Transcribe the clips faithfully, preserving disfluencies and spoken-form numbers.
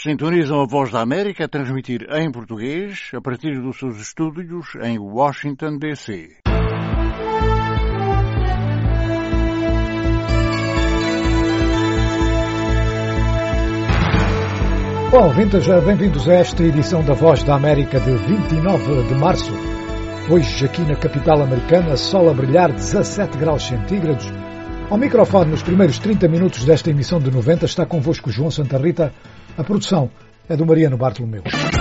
Sintonizam a Voz da América a transmitir em português a partir dos seus estúdios em Washington, D C. Olá, ouvintes, bem-vindos a esta edição da Voz da América de vinte e nove de março. Hoje, aqui na capital americana, sol a brilhar, dezassete graus centígrados. Ao microfone, nos primeiros trinta minutos desta emissão de noventa, está convosco João Santa Rita. A produção é do Mariano Bartolomeu.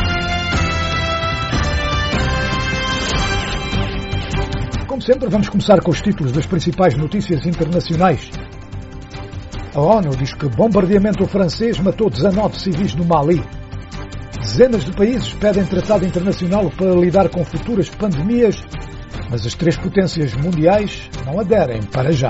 Como sempre, vamos começar com os títulos das principais notícias internacionais. A ONU diz que bombardeamento francês matou dezanove civis no Mali. Dezenas de países pedem tratado internacional para lidar com futuras pandemias, mas as três potências mundiais não aderem para já.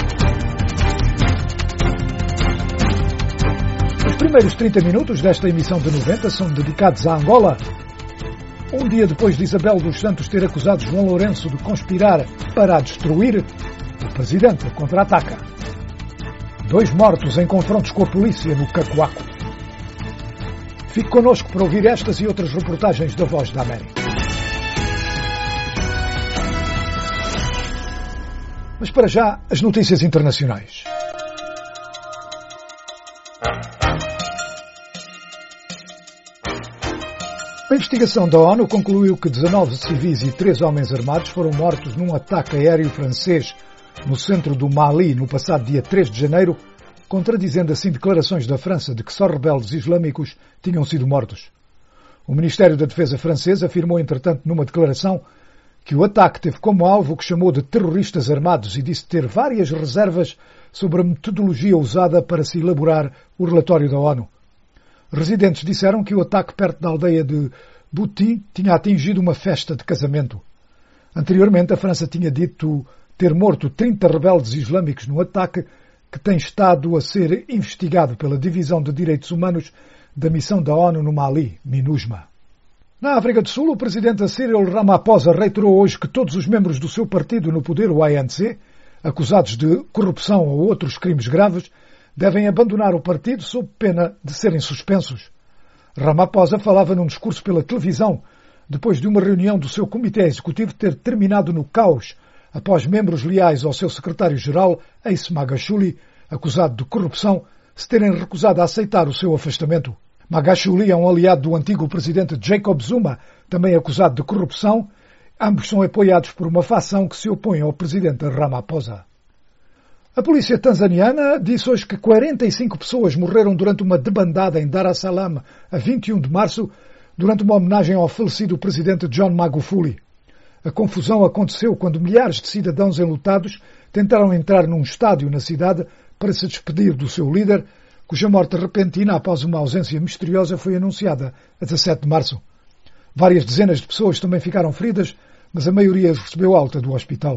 Os primeiros trinta minutos desta emissão de noventa são dedicados a Angola. Um dia depois de Isabel dos Santos ter acusado João Lourenço de conspirar para a destruir, o presidente contra-ataca. Dois mortos em confrontos com a polícia no Cacoaco. Fique connosco para ouvir estas e outras reportagens da Voz da América. Mas para já, as notícias internacionais. A investigação da ONU concluiu que dezanove civis e três homens armados foram mortos num ataque aéreo francês no centro do Mali no passado dia três de janeiro, contradizendo assim declarações da França de que só rebeldes islâmicos tinham sido mortos. O Ministério da Defesa francês afirmou, entretanto, numa declaração, que o ataque teve como alvo o que chamou de terroristas armados e disse ter várias reservas sobre a metodologia usada para se elaborar o relatório da ONU. Residentes disseram que o ataque perto da aldeia de Bouti tinha atingido uma festa de casamento. Anteriormente, a França tinha dito ter morto trinta rebeldes islâmicos no ataque, que tem estado a ser investigado pela Divisão de Direitos Humanos da Missão da ONU no Mali, MINUSMA. Na África do Sul, o presidente Cyril Ramaphosa reiterou hoje que todos os membros do seu partido no poder, o A N C, acusados de corrupção ou outros crimes graves, devem abandonar o partido sob pena de serem suspensos. Ramaphosa falava num discurso pela televisão, depois de uma reunião do seu comitê executivo ter terminado no caos, após membros leais ao seu secretário-geral, Ace Magashule, acusado de corrupção, se terem recusado a aceitar o seu afastamento. Magashule é um aliado do antigo presidente Jacob Zuma, também acusado de corrupção. Ambos são apoiados por uma facção que se opõe ao presidente Ramaphosa. A polícia tanzaniana disse hoje que quarenta e cinco pessoas morreram durante uma debandada em Dar es Salaam, a vinte e um de março, durante uma homenagem ao falecido presidente John Magufuli. A confusão aconteceu quando milhares de cidadãos enlutados tentaram entrar num estádio na cidade para se despedir do seu líder, cuja morte repentina após uma ausência misteriosa foi anunciada a dezassete de março. Várias dezenas de pessoas também ficaram feridas, mas a maioria recebeu alta do hospital.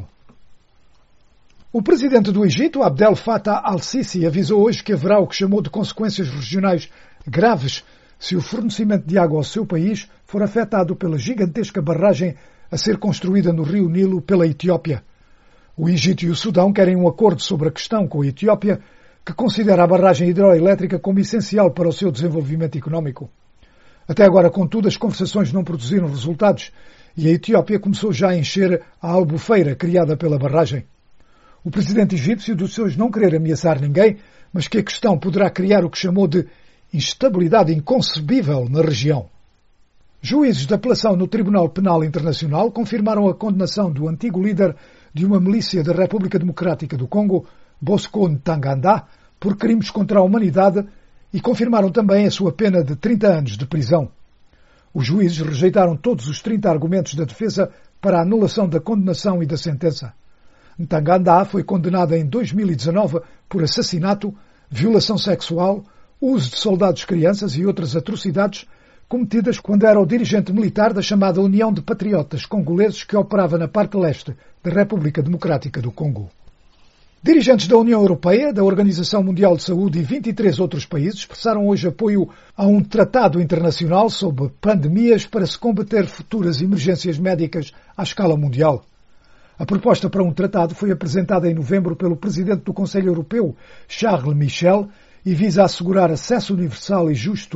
O presidente do Egito, Abdel Fattah al-Sisi, avisou hoje que haverá o que chamou de consequências regionais graves se o fornecimento de água ao seu país for afetado pela gigantesca barragem a ser construída no rio Nilo pela Etiópia. O Egito e o Sudão querem um acordo sobre a questão com a Etiópia, que considera a barragem hidroelétrica como essencial para o seu desenvolvimento económico. Até agora, contudo, as conversações não produziram resultados e a Etiópia começou já a encher a albufeira criada pela barragem. O presidente egípcio disse hoje não querer ameaçar ninguém, mas que a questão poderá criar o que chamou de instabilidade inconcebível na região. Juízes de apelação no Tribunal Penal Internacional confirmaram a condenação do antigo líder de uma milícia da República Democrática do Congo, Bosco Ntaganda, por crimes contra a humanidade e confirmaram também a sua pena de trinta anos de prisão. Os juízes rejeitaram todos os trinta argumentos da defesa para a anulação da condenação e da sentença. Ntaganda foi condenada em dois mil e dezanove por assassinato, violação sexual, uso de soldados-crianças e outras atrocidades cometidas quando era o dirigente militar da chamada União de Patriotas Congoleses que operava na parte leste da República Democrática do Congo. Dirigentes da União Europeia, da Organização Mundial de Saúde e vinte e três outros países expressaram hoje apoio a um tratado internacional sobre pandemias para se combater futuras emergências médicas à escala mundial. A proposta para um tratado foi apresentada em novembro pelo Presidente do Conselho Europeu, Charles Michel, e visa assegurar acesso universal e justo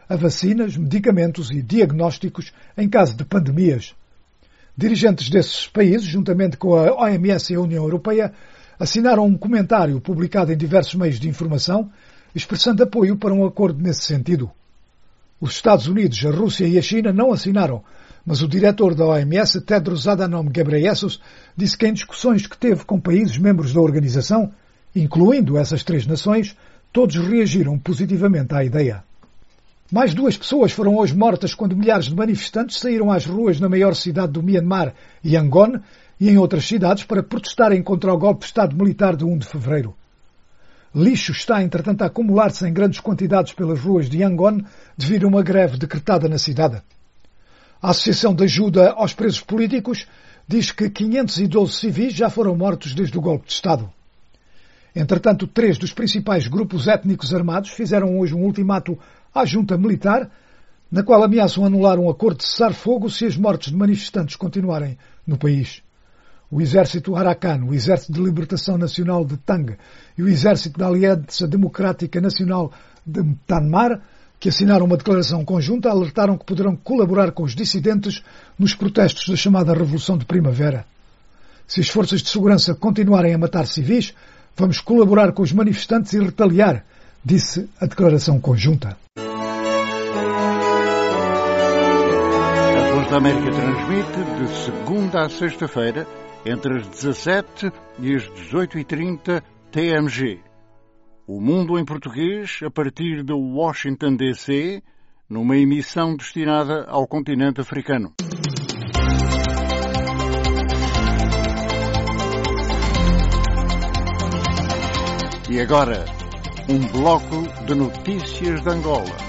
a vacinas, medicamentos e diagnósticos em caso de pandemias. Dirigentes desses países, juntamente com a O M S e a União Europeia, assinaram um comentário publicado em diversos meios de informação, expressando apoio para um acordo nesse sentido. Os Estados Unidos, a Rússia e a China não assinaram, mas o diretor da O M S, Tedros Adhanom Ghebreyesus, disse que em discussões que teve com países membros da organização, incluindo essas três nações, todos reagiram positivamente à ideia. Mais duas pessoas foram hoje mortas quando milhares de manifestantes saíram às ruas na maior cidade do Myanmar, Yangon, e em outras cidades para protestarem contra o golpe de Estado militar de um de fevereiro. Lixo está, entretanto, a acumular-se em grandes quantidades pelas ruas de Yangon devido a uma greve decretada na cidade. A Associação de Ajuda aos Presos Políticos diz que quinhentos e doze civis já foram mortos desde o golpe de Estado. Entretanto, três dos principais grupos étnicos armados fizeram hoje um ultimato à junta militar, na qual ameaçam anular um acordo de cessar-fogo se as mortes de manifestantes continuarem no país. O Exército Arakan, o Exército de Libertação Nacional de Tang e o Exército da Aliança Democrática Nacional de Myanmar, que assinaram uma declaração conjunta, alertaram que poderão colaborar com os dissidentes nos protestos da chamada Revolução de Primavera. Se as forças de segurança continuarem a matar civis, vamos colaborar com os manifestantes e retaliar, disse a declaração conjunta. A Voz da América transmite de segunda a sexta-feira, entre as dezassete e as dezoito e trinta T M G. O Mundo em Português, a partir de Washington, D C, numa emissão destinada ao continente africano. E agora, um bloco de notícias de Angola.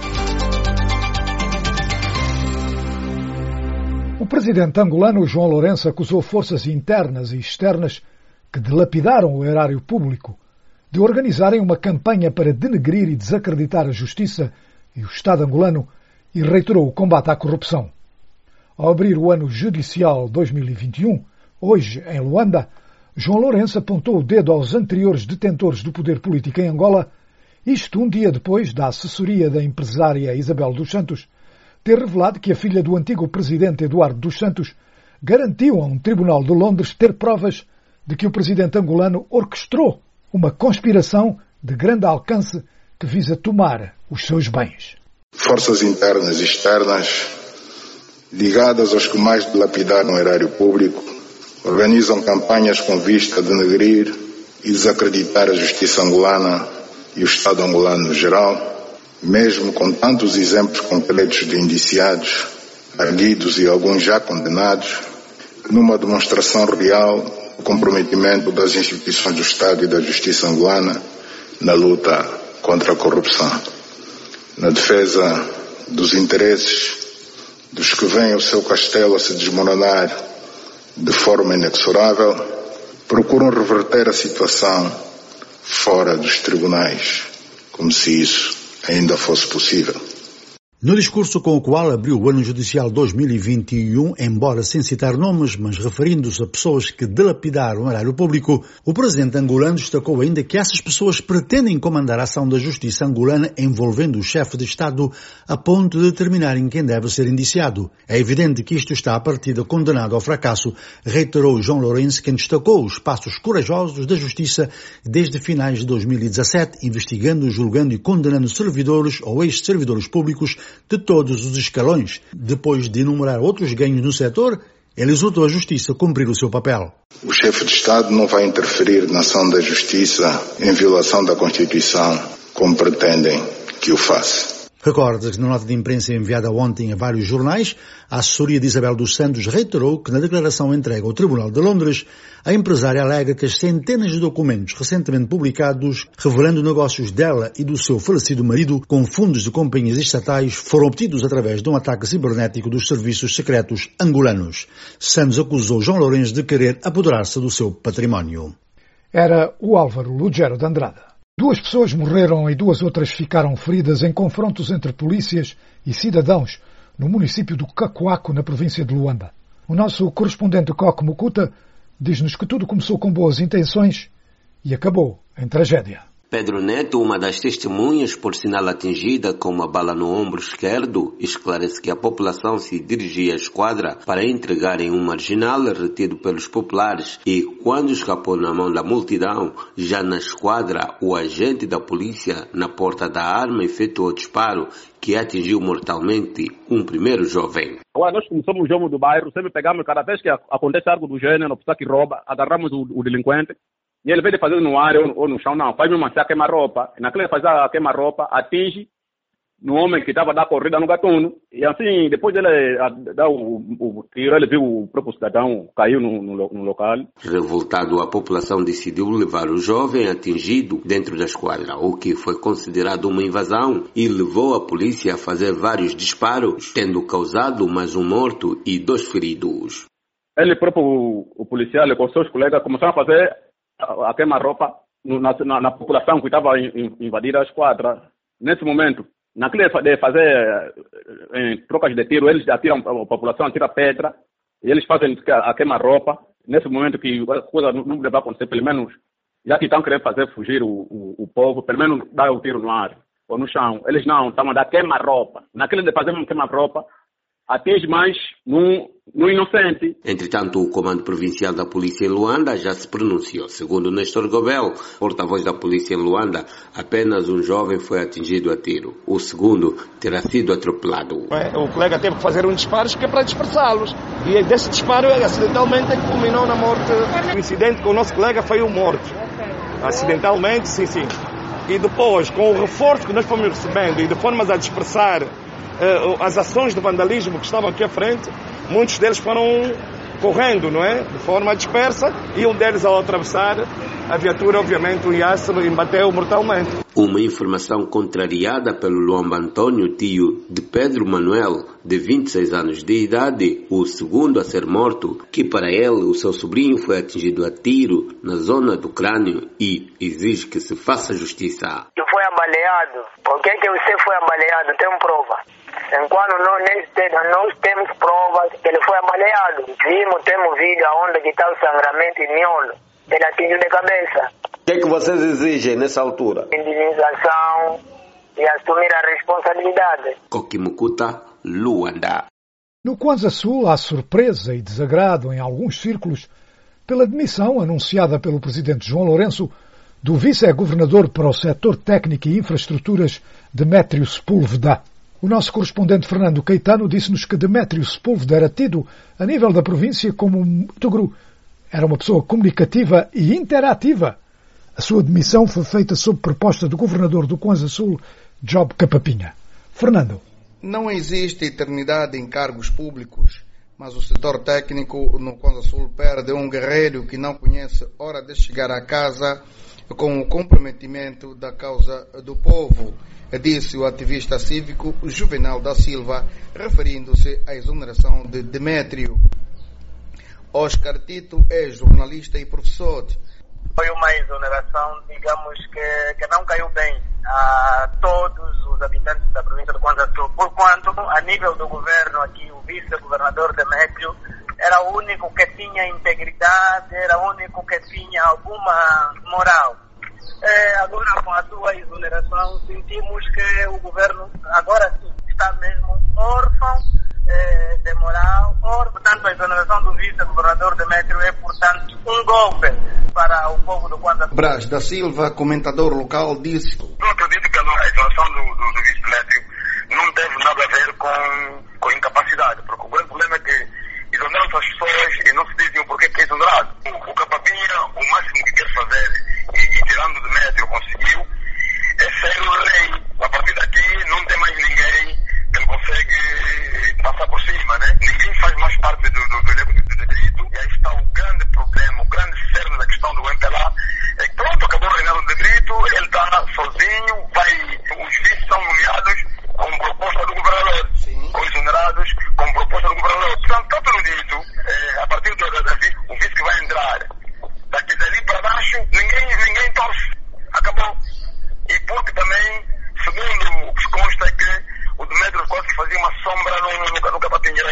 O presidente angolano João Lourenço acusou forças internas e externas que dilapidaram o erário público de organizarem uma campanha para denegrir e desacreditar a justiça e o Estado angolano e reiterou o combate à corrupção. Ao abrir o ano judicial dois mil e vinte e um, hoje em Luanda, João Lourenço apontou o dedo aos anteriores detentores do poder político em Angola, isto um dia depois da assessoria da empresária Isabel dos Santos ter revelado que a filha do antigo presidente Eduardo dos Santos garantiu a um tribunal de Londres ter provas de que o presidente angolano orquestrou uma conspiração de grande alcance que visa tomar os seus bens. Forças internas e externas ligadas aos que mais dilapidaram o erário público organizam campanhas com vista a denegrir e desacreditar a justiça angolana e o Estado angolano no geral, mesmo com tantos exemplos concretos de indiciados, arguidos e alguns já condenados, numa demonstração real do comprometimento das instituições do Estado e da justiça angolana na luta contra a corrupção, na defesa dos interesses dos que veem o seu castelo a se desmoronar de forma inexorável, procuram reverter a situação fora dos tribunais, como se isso ainda fosse possível. No discurso com o qual abriu o ano judicial dois mil e vinte e um, embora sem citar nomes, mas referindo-se a pessoas que dilapidaram o erário público, o presidente angolano destacou ainda que essas pessoas pretendem comandar a ação da justiça angolana envolvendo o chefe de Estado a ponto de determinarem quem deve ser indiciado. É evidente que isto está à partida condenado ao fracasso, reiterou João Lourenço, quem destacou os passos corajosos da justiça desde finais de dois mil e dezassete, investigando, julgando e condenando servidores ou ex-servidores públicos de todos os escalões. Depois de enumerar outros ganhos no setor, ele exortou a Justiça a cumprir o seu papel. O chefe de Estado não vai interferir na ação da Justiça em violação da Constituição, como pretendem que o faça. Recorda que na nota de imprensa enviada ontem a vários jornais, a assessoria de Isabel dos Santos reiterou que na declaração entregue ao Tribunal de Londres, a empresária alega que as centenas de documentos recentemente publicados, revelando negócios dela e do seu falecido marido com fundos de companhias estatais, foram obtidos através de um ataque cibernético dos serviços secretos angolanos. Santos acusou João Lourenço de querer apoderar-se do seu património. Era o Álvaro Lugero de Andrade. Duas pessoas morreram e duas outras ficaram feridas em confrontos entre polícias e cidadãos no município do Cacoaco, na província de Luanda. O nosso correspondente Coco Mukuta diz-nos que tudo começou com boas intenções e acabou em tragédia. Pedro Neto, uma das testemunhas, por sinal atingida com uma bala no ombro esquerdo, esclarece que a população se dirigia à esquadra para entregarem um marginal retido pelos populares e, quando escapou na mão da multidão, já na esquadra, o agente da polícia, na porta da arma, efetuou o disparo que atingiu mortalmente um primeiro jovem. Agora, nós como somos jovens do bairro, sempre pegamos, cada vez que acontece algo do gênero, pessoa que rouba, agarramos o, o delinquente, e ele, em vez de fazer no ar ou, ou no chão, não, faz mesmo assim a queima-roupa. Naquele fazer a queima-roupa, atinge no homem que estava da corrida no gatuno. E assim, depois dele dar o, o tiro, ele viu o próprio cidadão caiu no, no, no local. Revoltado, a população decidiu levar o jovem atingido dentro da esquadra, o que foi considerado uma invasão, e levou a polícia a fazer vários disparos, tendo causado mais um morto e dois feridos. Ele próprio, o, o policial, com seus colegas, começaram a fazer a queima-roupa na, na, na população que estava invadindo a esquadra. Nesse momento, naquele de fazer em trocas de tiro, eles atiram, a população atira pedra, e eles fazem a queima-roupa. Nesse momento que a coisa não deve acontecer, pelo menos, já que estão querendo fazer fugir o, o, o povo, pelo menos dar o tiro no ar ou no chão. Eles não, estão a dar queima-roupa. Naquele de fazer uma queima-roupa, atinge mais no, no inocente. Entretanto, o Comando Provincial da Polícia em Luanda já se pronunciou. Segundo Nestor Gobel, porta-voz da polícia em Luanda, apenas um jovem foi atingido a tiro. O segundo terá sido atropelado. O colega teve que fazer um disparo que é para dispersá-los. E desse disparo, acidentalmente, culminou na morte. O incidente com o nosso colega foi um morto. Acidentalmente, sim, sim. E depois, com o reforço que nós fomos recebendo e de formas a dispersar as ações de vandalismo que estavam aqui à frente, muitos deles foram correndo, não é? De forma dispersa, e um deles, ao atravessar a viatura, obviamente, o Iácer embateu mortalmente. Uma informação contrariada pelo Luamba Antônio, tio de Pedro Manuel, de vinte e seis anos de idade, o segundo a ser morto, que para ele o seu sobrinho foi atingido a tiro na zona do crânio e exige que se faça justiça. Eu fui abaleado. Por que que você foi abaleado? Tem prova. Enquanto nós, nós temos provas que ele foi abaleado. Vimos, temos vídeo onde está o sangramento em miolo. Ele atingiu de cabeça. O que é que vocês exigem nessa altura? Indenização e assumir a responsabilidade. Kokimukuta, Luanda. No Kwanza Sul há surpresa e desagrado em alguns círculos pela demissão anunciada pelo presidente João Lourenço do vice-governador para o setor técnico e infraestruturas, Demétrio Sepúlveda. O nosso correspondente Fernando Caetano disse-nos que Demétrio Sepúlveda era tido, a nível da província, como um íntegro. Era uma pessoa comunicativa e interativa. A sua demissão foi feita sob proposta do governador do Kwanza Sul, Job Capapinha. Fernando. Não existe eternidade em cargos públicos, mas o setor técnico no Kwanza Sul perde um guerreiro que não conhece hora de chegar a casa com o comprometimento da causa do povo, disse o ativista cívico Juvenal da Silva, referindo-se à exoneração de Demétrio. Oscar Tito é jornalista e professor. Foi uma exoneração, digamos, que, que não caiu bem a todos os habitantes da província do Kwanza Sul, porquanto, a nível do governo aqui, o vice-governador Demétrio era o único que tinha integridade, era o único que tinha alguma moral. É, agora, com a sua exoneração, sentimos que o governo, agora sim, está mesmo órfão é, de moral. Or, portanto, a exoneração do vice-governador Demétrio é, portanto, um golpe para o povo do Kwanza Sul. Brás da Silva, comentador local, disse: Eu acredito que a exoneração do, do, do vice-Demétrio não teve nada a ver com, com incapacidade, porque o grande problema é que exoneram-se as pessoas e não se dizem o porquê que é exonerado. O, o Capapinha, o máximo que quer fazer, e, e tirando o Demétrio conseguiu, é ser o rei. A partir daqui não tem mais ninguém que ele consegue passar por cima, né? Ninguém faz mais parte do, do, do elenco de direito, e aí está o grande problema, o grande cerne da questão do M P L A, é que pronto, acabou o reinado de direito, ele está sozinho, vai, os vices são nomeados com proposta do governador, sim, com exonerados com proposta do governador. Portanto, está tudo dito, é, a partir do da vice, o vice que vai entrar, daqui dali para baixo, ninguém, ninguém torce, acabou. E porque também, segundo o que consta, é que o Demétrio quase fazia uma sombra no, no, no Capapinha, era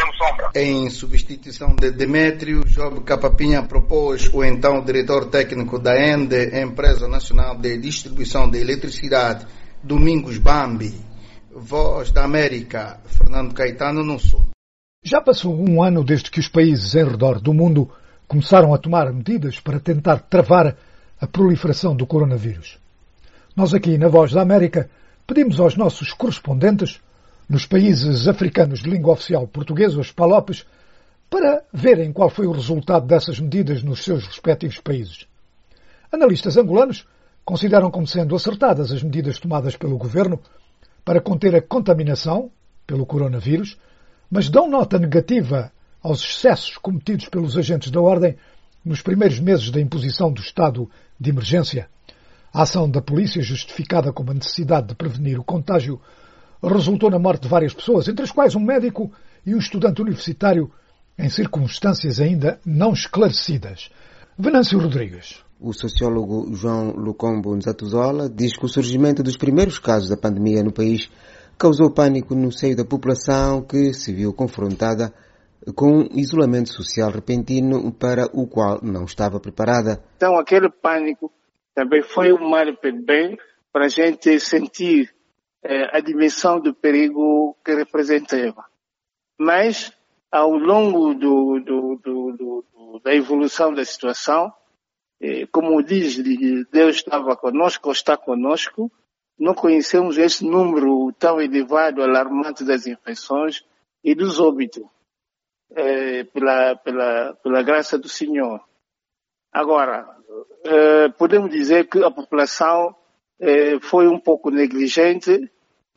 mesmo sombra. Em substituição de Demétrio, Job Capapinha propôs o então diretor técnico da E N D E, Empresa Nacional de Distribuição de Eletricidade, Domingos Bambi. Voz da América, Fernando Caetano, no Sul. Já passou um ano desde que os países em redor do mundo começaram a tomar medidas para tentar travar a proliferação do coronavírus. Nós aqui na Voz da América pedimos aos nossos correspondentes nos países africanos de língua oficial portuguesa, os PALOPes, para verem qual foi o resultado dessas medidas nos seus respectivos países. Analistas angolanos consideram como sendo acertadas as medidas tomadas pelo governo para conter a contaminação pelo coronavírus, mas dão nota negativa aos excessos cometidos pelos agentes da ordem nos primeiros meses da imposição do estado de emergência. A ação da polícia, justificada como a necessidade de prevenir o contágio, resultou na morte de várias pessoas, entre as quais um médico e um estudante universitário, em circunstâncias ainda não esclarecidas. Venâncio Rodrigues. O sociólogo João Lucombo Nzatuzola diz que o surgimento dos primeiros casos da pandemia no país causou pânico no seio da população, que se viu confrontada com um isolamento social repentino para o qual não estava preparada. Então aquele pânico também foi um mal bem para a gente sentir eh, a dimensão do perigo que representava. Mas ao longo do, do, do, do, da evolução da situação, eh, como diz, Deus estava conosco, está conosco, não conhecemos esse número tão elevado, alarmante das infecções e dos óbitos, eh, pela, pela, pela graça do Senhor. Agora, eh, podemos dizer que a população eh, foi um pouco negligente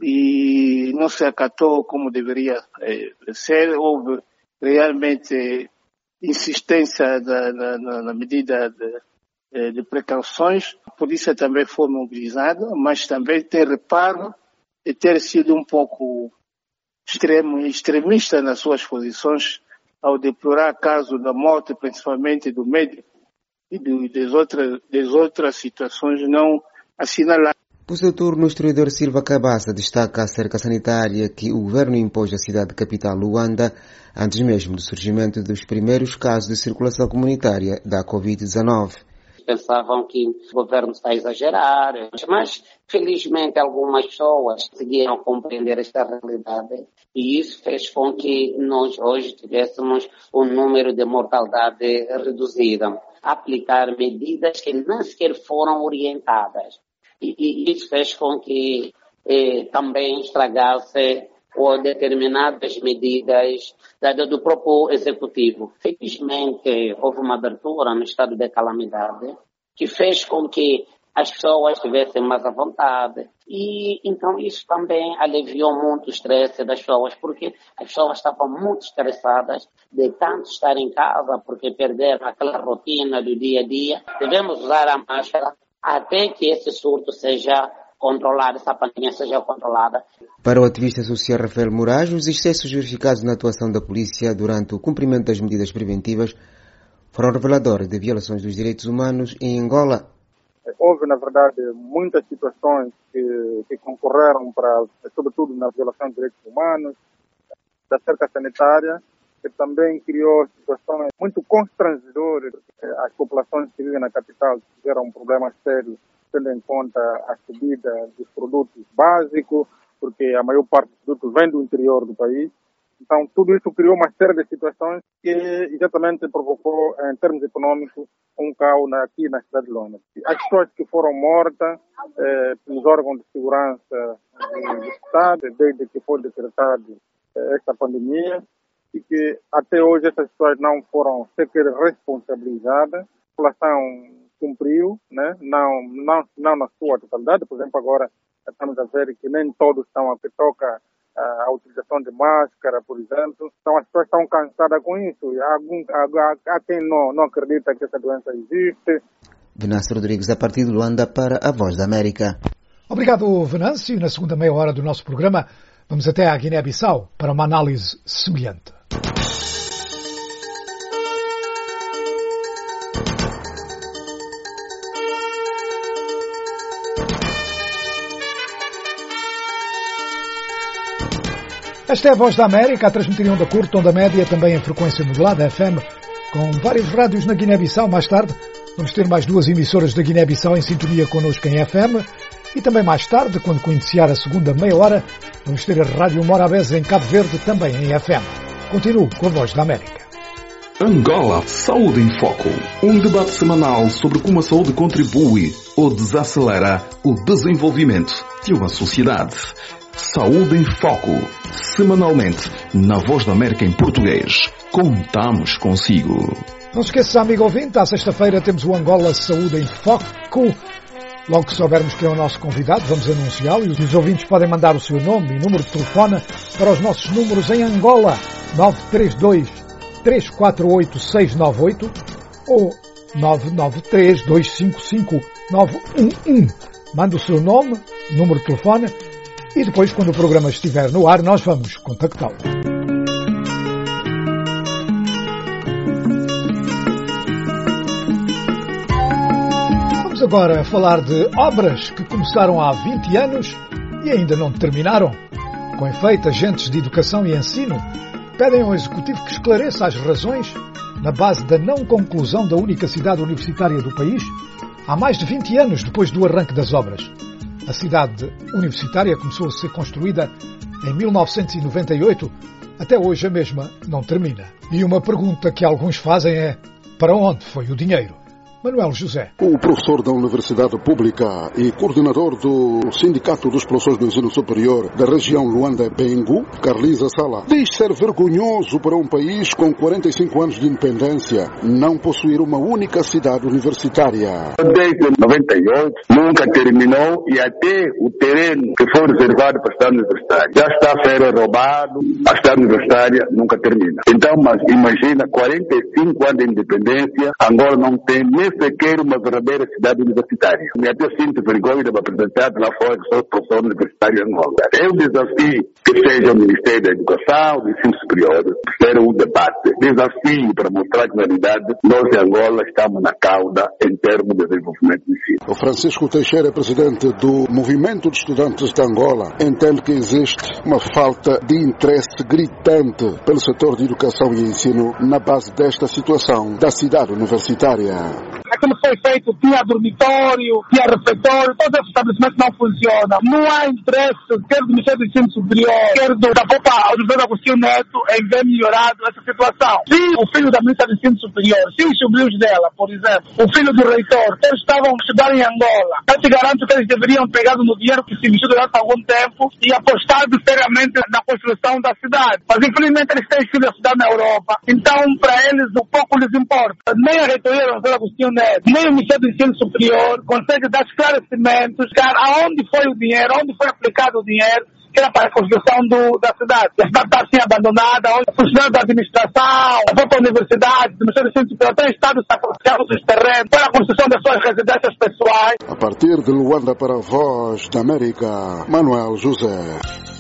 e não se acatou como deveria eh, ser. Houve realmente insistência da, na, na medida de de precauções. A polícia também foi mobilizada, mas também tem reparo de ter sido um pouco extremo, extremista nas suas posições ao deplorar o caso da morte, principalmente do médico e de, das, outras, das outras situações não assinaladas. Por seu turno, o historiador Silva Cabaça destaca a cerca sanitária que o governo impôs à cidade capital Luanda antes mesmo do surgimento dos primeiros casos de circulação comunitária da covid dezenove. Pensavam que o governo está a exagerar, mas felizmente algumas pessoas conseguiram compreender esta realidade e isso fez com que nós hoje tivéssemos um número de mortalidade reduzido. Aplicar medidas que nem sequer foram orientadas e, e isso fez com que eh, também estragasse ou determinadas medidas do próprio executivo. Felizmente, houve uma abertura no estado de calamidade que fez com que as pessoas estivessem mais à vontade. E então isso também aliviou muito o estresse das pessoas, porque as pessoas estavam muito estressadas de tanto estar em casa, porque perderam aquela rotina do dia a dia. Devemos usar a máscara até que esse surto seja controlada, essa pandemia seja controlada. Para o ativista social Rafael Moraes, os excessos verificados na atuação da polícia durante o cumprimento das medidas preventivas foram reveladores de violações dos direitos humanos em Angola. Houve, na verdade, muitas situações que, que concorreram para, sobretudo, na violação de direitos humanos, da cerca sanitária, que também criou situações muito constrangedoras. As populações que vivem na capital tiveram um problema sério, tendo em conta a subida dos produtos básicos, porque a maior parte dos produtos vem do interior do país. Então, tudo isso criou uma série de situações que exatamente provocou, em termos econômicos, um caos aqui na cidade de Luanda. As pessoas que foram mortas eh, pelos órgãos de segurança do Estado, desde que foi decretada eh, esta pandemia, e que até hoje essas pessoas não foram sequer responsabilizadas. A população cumpriu, né? não, não, não na sua totalidade. Por exemplo, agora estamos a ver que nem todos estão a que toca a utilização de máscara, por exemplo. Então as pessoas estão cansadas com isso. Há, algum, há, há quem não, não acredita que essa doença existe. Venâncio Rodrigues, a partir de Luanda, para a Voz da América. Obrigado, Venâncio. Na segunda meia hora do nosso programa, vamos até à Guiné-Bissau para uma análise semelhante. Esta é a Voz da América, a transmitir em onda curta, onda média, também em frequência modulada, F M, com várias rádios na Guiné-Bissau. Mais tarde vamos ter mais duas emissoras da Guiné-Bissau em sintonia connosco em F M. E também mais tarde, quando iniciar a segunda meia hora, vamos ter a Rádio Morabeza em Cabo Verde, também em F M. Continuo com a Voz da América. Angola Saúde em Foco. Um debate semanal sobre como a saúde contribui ou desacelera o desenvolvimento de uma sociedade. Saúde em Foco. Semanalmente, na Voz da América em português. Contamos consigo. Não se esqueça, amigo ouvinte, à sexta-feira temos o Angola Saúde em Foco. Logo que soubermos quem é o nosso convidado, vamos anunciá-lo, e os ouvintes podem mandar o seu nome e número de telefone para os nossos números em Angola, nove três dois, três quatro oito, seis nove oito ou nove nove três, dois cinco cinco, nove um um. Mande o seu nome, número de telefone e depois, quando o programa estiver no ar, nós vamos contactá-lo. Vamos agora falar de obras que começaram há vinte anos e ainda não terminaram. Com efeito, agentes de educação e ensino pedem ao Executivo que esclareça as razões na base da não conclusão da única cidade universitária do país há mais de vinte anos depois do arranque das obras. A cidade universitária começou a ser construída em mil novecentos e noventa e oito, até hoje a mesma não termina. E uma pergunta que alguns fazem é: para onde foi o dinheiro? Manuel José. O professor da Universidade Pública e coordenador do Sindicato dos Professores do Ensino Superior da região Luanda-Bengu, Carlisa Sala, diz ser vergonhoso para um país com quarenta e cinco anos de independência não possuir uma única cidade universitária. Desde noventa e oito nunca terminou e até o terreno que foi reservado para a cidade universitária já está a ser roubado, a cidade universitária nunca termina. Então, mas imagina, quarenta e cinco anos de independência, Angola não tem nem sequer uma verdadeira cidade universitária. E até sinto vergonha de me apresentar lá fora que sou professor universitário em Angola. Eu desafio que seja o Ministério da Educação, do Ensino Superior, ter um debate. Desafio para mostrar que, na realidade, nós em Angola estamos na cauda em termos de desenvolvimento do ensino. O Francisco Teixeira, presidente do Movimento de Estudantes de Angola, entende que existe uma falta de interesse gritante pelo setor de educação e ensino na base desta situação da cidade universitária. Aquilo foi feito, tinha dormitório, tinha refeitório, todos esses estabelecimentos não funcionam. Não há interesse, quer do Ministério do Ensino Superior, quer do, da própria Universidade Agostinho Neto, em ver melhorado essa situação. Se o filho da Ministra do Ensino Superior, se os sobrinhos dela, por exemplo, o filho do reitor, eles estavam estudando em Angola, eu te garanto que eles deveriam pegar no dinheiro que se investiu durante algum tempo e apostar seriamente na construção da cidade. Mas infelizmente eles têm filhos a estudar na Europa, então para eles o pouco lhes importa. Nem a reitoria da Universidade Agostinho Neto, nem o Ministério do Ensino Superior consegue dar esclarecimentos aonde foi o dinheiro, onde foi aplicado o dinheiro, que era para a construção do, da cidade. A cidade está assim abandonada, onde os funcionários da administração, a própria universidade, o Ministério do Ensino Superior tem estado sacrificando os terrenos para a construção das suas residências pessoais. A partir de Luanda para a Voz da América, Manuel José.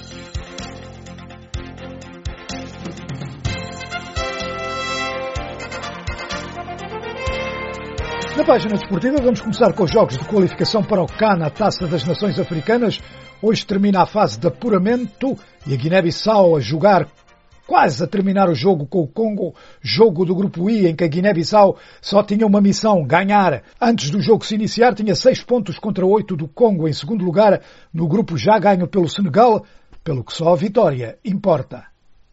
Na página desportiva vamos começar com os jogos de qualificação para o C A N, a Taça das Nações Africanas. Hoje termina a fase de apuramento e a Guiné-Bissau a jogar, quase a terminar o jogo com o Congo, jogo do Grupo I, em que a Guiné-Bissau só tinha uma missão, ganhar. Antes do jogo se iniciar, tinha seis pontos contra oito do Congo em segundo lugar, no grupo já ganho pelo Senegal, pelo que só a vitória importa.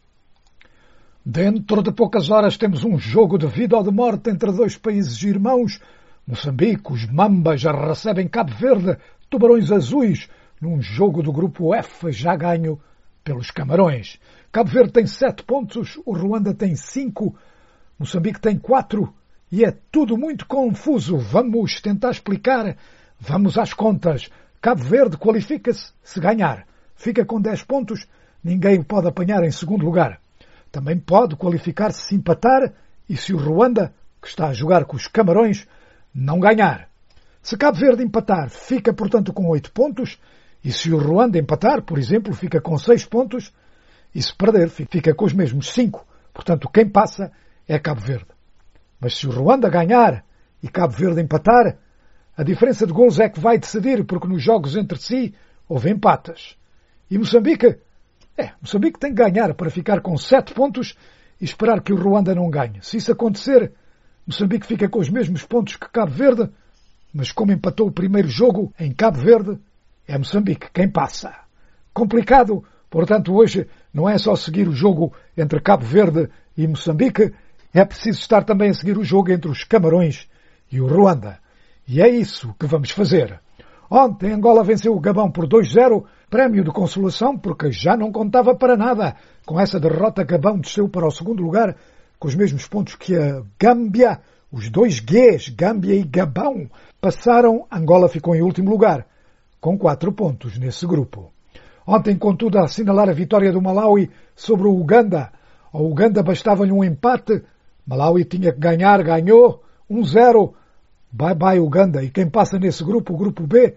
Dentro de poucas horas temos um jogo de vida ou de morte entre dois países irmãos. Moçambique, os Mambas já recebem Cabo Verde, Tubarões Azuis, num jogo do grupo F já ganho pelos Camarões. Cabo Verde tem sete pontos, o Ruanda tem cinco, Moçambique tem quatro e é tudo muito confuso. Vamos tentar explicar, vamos às contas. Cabo Verde qualifica-se se ganhar, fica com dez pontos, ninguém o pode apanhar em segundo lugar. Também pode qualificar-se se empatar e se o Ruanda, que está a jogar com os Camarões, não ganhar. Se Cabo Verde empatar, fica, portanto, com oito pontos. E se o Ruanda empatar, por exemplo, fica com seis pontos. E se perder, fica com os mesmos cinco. Portanto, quem passa é Cabo Verde. Mas se o Ruanda ganhar e Cabo Verde empatar, a diferença de golos é que vai decidir, porque nos jogos entre si houve empates. E Moçambique É, Moçambique tem que ganhar para ficar com sete pontos e esperar que o Ruanda não ganhe. Se isso acontecer, Moçambique fica com os mesmos pontos que Cabo Verde, mas como empatou o primeiro jogo em Cabo Verde, é Moçambique quem passa. Complicado, portanto, hoje não é só seguir o jogo entre Cabo Verde e Moçambique, é preciso estar também a seguir o jogo entre os Camarões e o Ruanda. E é isso que vamos fazer. Ontem Angola venceu o Gabão por dois a zero, prémio de consolação, porque já não contava para nada. Com essa derrota, Gabão desceu para o segundo lugar, com os mesmos pontos que a Gâmbia. Os dois Gs, Gâmbia e Gabão, passaram. Angola ficou em último lugar, com quatro pontos nesse grupo. Ontem, contudo, a assinalar a vitória do Malawi sobre o Uganda. Ao Uganda bastava-lhe um empate. Malawi tinha que ganhar, ganhou, um a zero. Bye bye Uganda. E quem passa nesse grupo, o grupo B,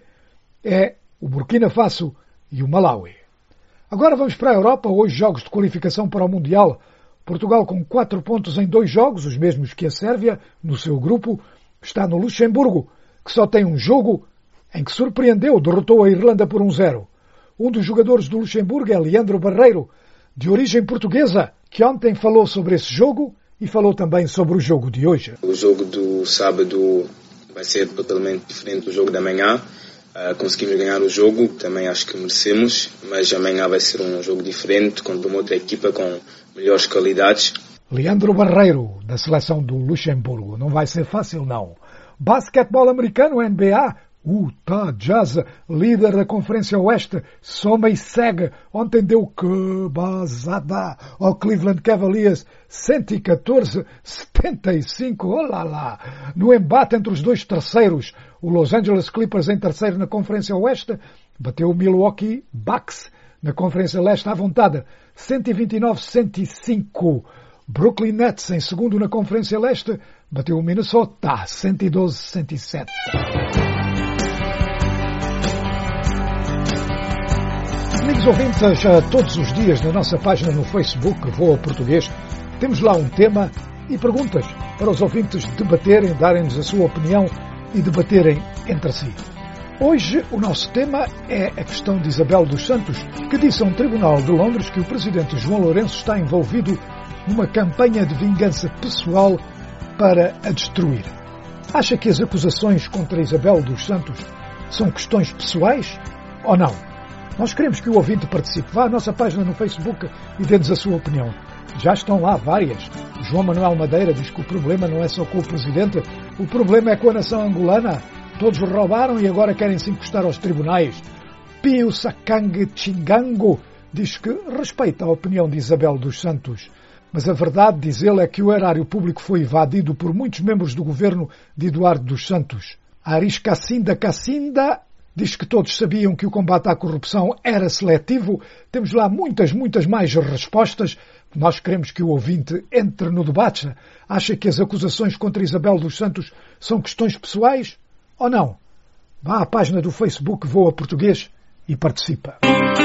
é o Burkina Faso e o Malawi. Agora vamos para a Europa. Hoje jogos de qualificação para o Mundial. Portugal com quatro pontos em dois jogos, os mesmos que a Sérvia, no seu grupo, está no Luxemburgo, que só tem um jogo em que surpreendeu, derrotou a Irlanda por um a zero. Um dos jogadores do Luxemburgo é Leandro Barreiro, de origem portuguesa, que ontem falou sobre esse jogo e falou também sobre o jogo de hoje. O jogo do sábado vai ser totalmente diferente do jogo da manhã. Uh, conseguimos ganhar o jogo, também acho que merecemos, mas amanhã vai ser um jogo diferente, contra uma outra equipa com melhores qualidades. Leandro Barreiro, da seleção do Luxemburgo. Não vai ser fácil, não. Basquetebol americano, N B A. Utah Jazz, líder da Conferência Oeste, soma e segue. Ontem deu que basada ao Cleveland Cavaliers, cento e catorze a setenta e cinco. Olá lá! No embate entre os dois terceiros, o Los Angeles Clippers em terceiro na Conferência Oeste, bateu o Milwaukee Bucks na Conferência Leste à vontade, cento e vinte e nove a cento e cinco. Brooklyn Nets em segundo na Conferência Leste, bateu o Minnesota, cento e doze a cento e sete. Amigos ouvintes, todos os dias na nossa página no Facebook, Voa Português, temos lá um tema e perguntas para os ouvintes debaterem, darem-nos a sua opinião e debaterem entre si. Hoje o nosso tema é a questão de Isabel dos Santos, que disse a um tribunal de Londres que o presidente João Lourenço está envolvido numa campanha de vingança pessoal para a destruir. Acha que as acusações contra Isabel dos Santos são questões pessoais ou não? Nós queremos que o ouvinte participe. Vá à nossa página no Facebook e dê-nos a sua opinião. Já estão lá várias. João Manuel Madeira diz que o problema não é só com o presidente, o problema é com a nação angolana. Todos roubaram e agora querem se encostar aos tribunais. Pio Sakangue Chingango diz que respeita a opinião de Isabel dos Santos. Mas a verdade, diz ele, é que o erário público foi invadido por muitos membros do governo de Eduardo dos Santos. Aris Cassinda Cassinda diz que todos sabiam que o combate à corrupção era seletivo. Temos lá muitas, muitas mais respostas. Nós queremos que o ouvinte entre no debate. Acha que as acusações contra Isabel dos Santos são questões pessoais ou não? Vá à página do Facebook Voa Português e participa.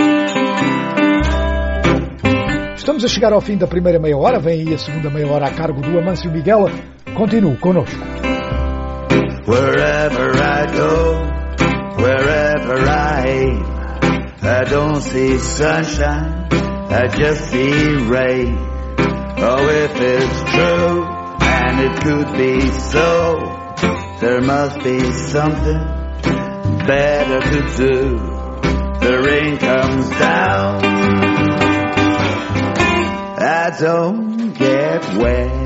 Estamos a chegar ao fim da primeira meia hora. Vem aí a segunda meia hora a cargo do Amâncio Miguel. Continue connosco. Wherever I go, wherever I aim, I don't see sunshine, I just see rain. Oh, if it's true, and it could be so, there must be something better to do. The rain comes down, I don't get wet.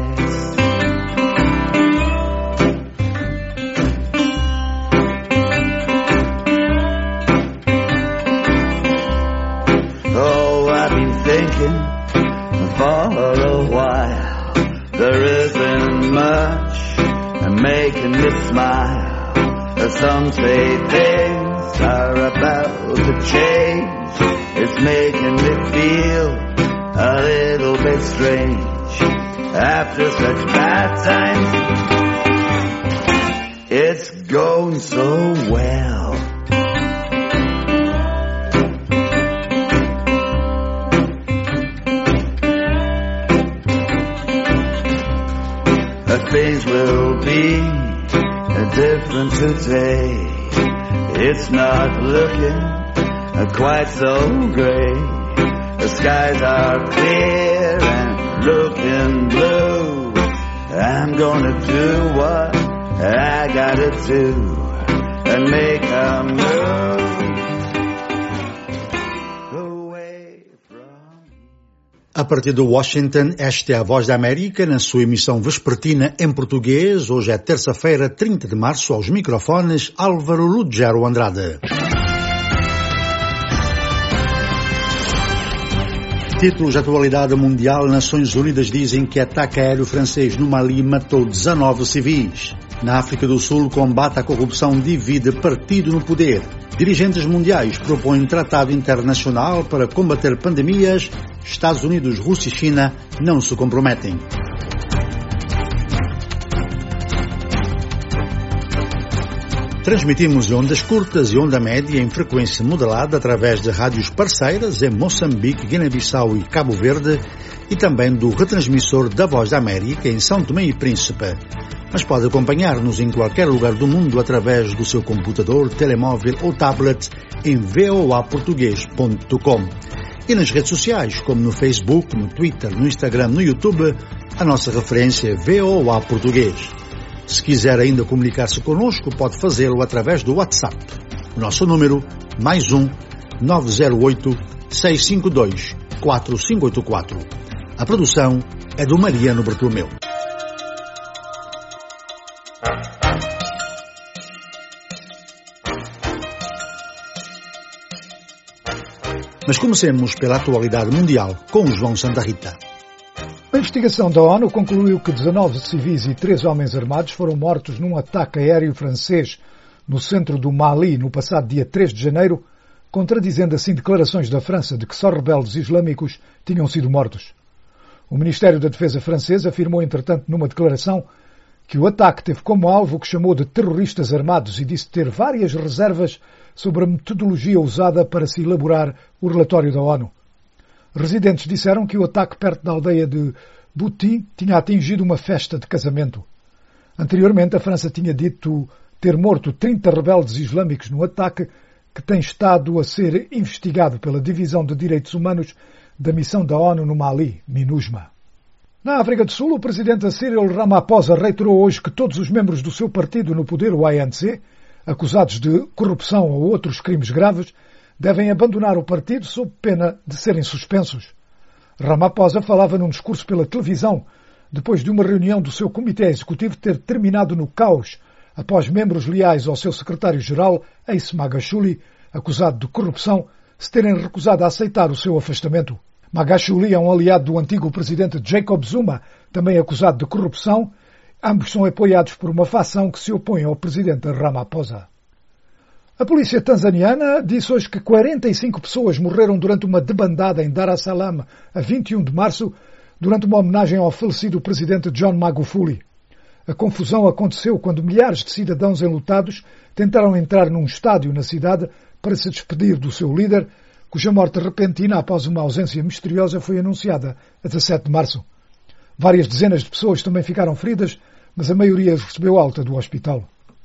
For a while, there isn't much making me smile. Some say things are about to change. It's making me feel a little bit strange. After such bad times, it's going so well. Things will be different today. It's not looking quite so great. skies are clear and looking blue. I'm gonna do what I gotta do and make a move. A partir de Washington, esta é a Voz da América, na sua emissão vespertina em português. Hoje é terça-feira, trinta de março, aos microfones, Álvaro Lugero Andrade. Títulos de atualidade mundial: Nações Unidas dizem que ataque aéreo francês no Mali matou dezanove civis. Na África do Sul, combate à corrupção divide partido no poder. Dirigentes mundiais propõem tratado internacional para combater pandemias. Estados Unidos, Rússia e China não se comprometem. Transmitimos em ondas curtas e onda média em frequência modulada através de rádios parceiras em Moçambique, Guiné-Bissau e Cabo Verde e também do retransmissor da Voz da América em São Tomé e Príncipe. Mas pode acompanhar-nos em qualquer lugar do mundo através do seu computador, telemóvel ou tablet em voa português ponto com. E nas redes sociais, como no Facebook, no Twitter, no Instagram, no YouTube, a nossa referência é V O A Português. Se quiser ainda comunicar-se connosco, pode fazê-lo através do WhatsApp. O nosso número, mais um, nove zero oito, seis cinco dois, quatro cinco oito quatro. A produção é do Mariano Bertolomeu. Mas comecemos pela atualidade mundial com o João Santa Rita. A investigação da ONU concluiu que dezanove civis e três homens armados foram mortos num ataque aéreo francês no centro do Mali no passado dia três de janeiro, contradizendo assim declarações da França de que só rebeldes islâmicos tinham sido mortos. O Ministério da Defesa francês afirmou, entretanto, numa declaração, que o ataque teve como alvo o que chamou de terroristas armados e disse ter várias reservas sobre a metodologia usada para se elaborar o relatório da ONU. Residentes disseram que o ataque perto da aldeia de Bouti tinha atingido uma festa de casamento. Anteriormente, a França tinha dito ter morto trinta rebeldes islâmicos no ataque, que tem estado a ser investigado pela Divisão de Direitos Humanos da Missão da ONU no Mali, MINUSMA. Na África do Sul, o presidente Cyril Ramaphosa reiterou hoje que todos os membros do seu partido no poder, o A N C, acusados de corrupção ou outros crimes graves, devem abandonar o partido sob pena de serem suspensos. Ramaphosa falava num discurso pela televisão, depois de uma reunião do seu comitê executivo ter terminado no caos, após membros leais ao seu secretário-geral, Ace Magashule, acusado de corrupção, se terem recusado a aceitar o seu afastamento. Magashule é um aliado do antigo presidente Jacob Zuma, também acusado de corrupção. Ambos são apoiados por uma facção que se opõe ao presidente Ramaphosa. A polícia tanzaniana disse hoje que quarenta e cinco pessoas morreram durante uma debandada em Dar es Salaam a vinte e um de março, durante uma homenagem ao falecido presidente John Magufuli. A confusão aconteceu quando milhares de cidadãos enlutados tentaram entrar num estádio na cidade para se despedir do seu líder, cuja morte repentina após uma ausência misteriosa foi anunciada a dezassete de março. Várias dezenas de pessoas também ficaram feridas, mas a maioria recebeu alta do hospital.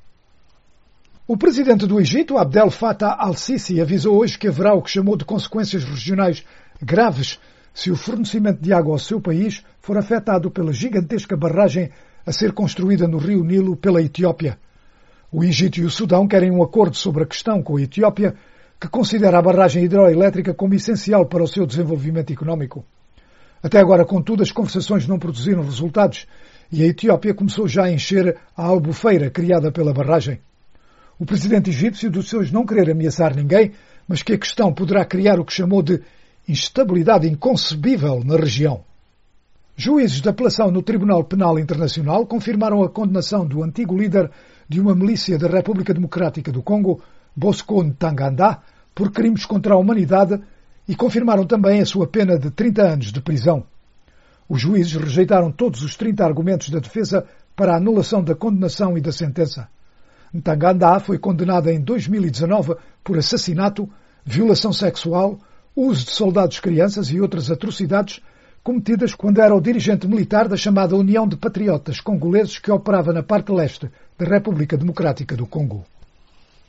O presidente do Egito, Abdel Fattah al-Sisi, avisou hoje que haverá o que chamou de consequências regionais graves se o fornecimento de água ao seu país for afetado pela gigantesca barragem a ser construída no rio Nilo pela Etiópia. O Egito e o Sudão querem um acordo sobre a questão com a Etiópia, que considera a barragem hidroelétrica como essencial para o seu desenvolvimento económico. Até agora, contudo, as conversações não produziram resultados e a Etiópia começou já a encher a albufeira criada pela barragem. O presidente egípcio disse hoje não querer ameaçar ninguém, mas que a questão poderá criar o que chamou de instabilidade inconcebível na região. Juízes de apelação no Tribunal Penal Internacional confirmaram a condenação do antigo líder de uma milícia da República Democrática do Congo, Bosco Ntaganda, por crimes contra a humanidade e confirmaram também a sua pena de trinta anos de prisão. Os juízes rejeitaram todos os trinta argumentos da defesa para a anulação da condenação e da sentença. Ntaganda foi condenado em dois mil e dezanove por assassinato, violação sexual, uso de soldados-crianças e outras atrocidades cometidas quando era o dirigente militar da chamada União de Patriotas Congoleses que operava na parte leste da República Democrática do Congo.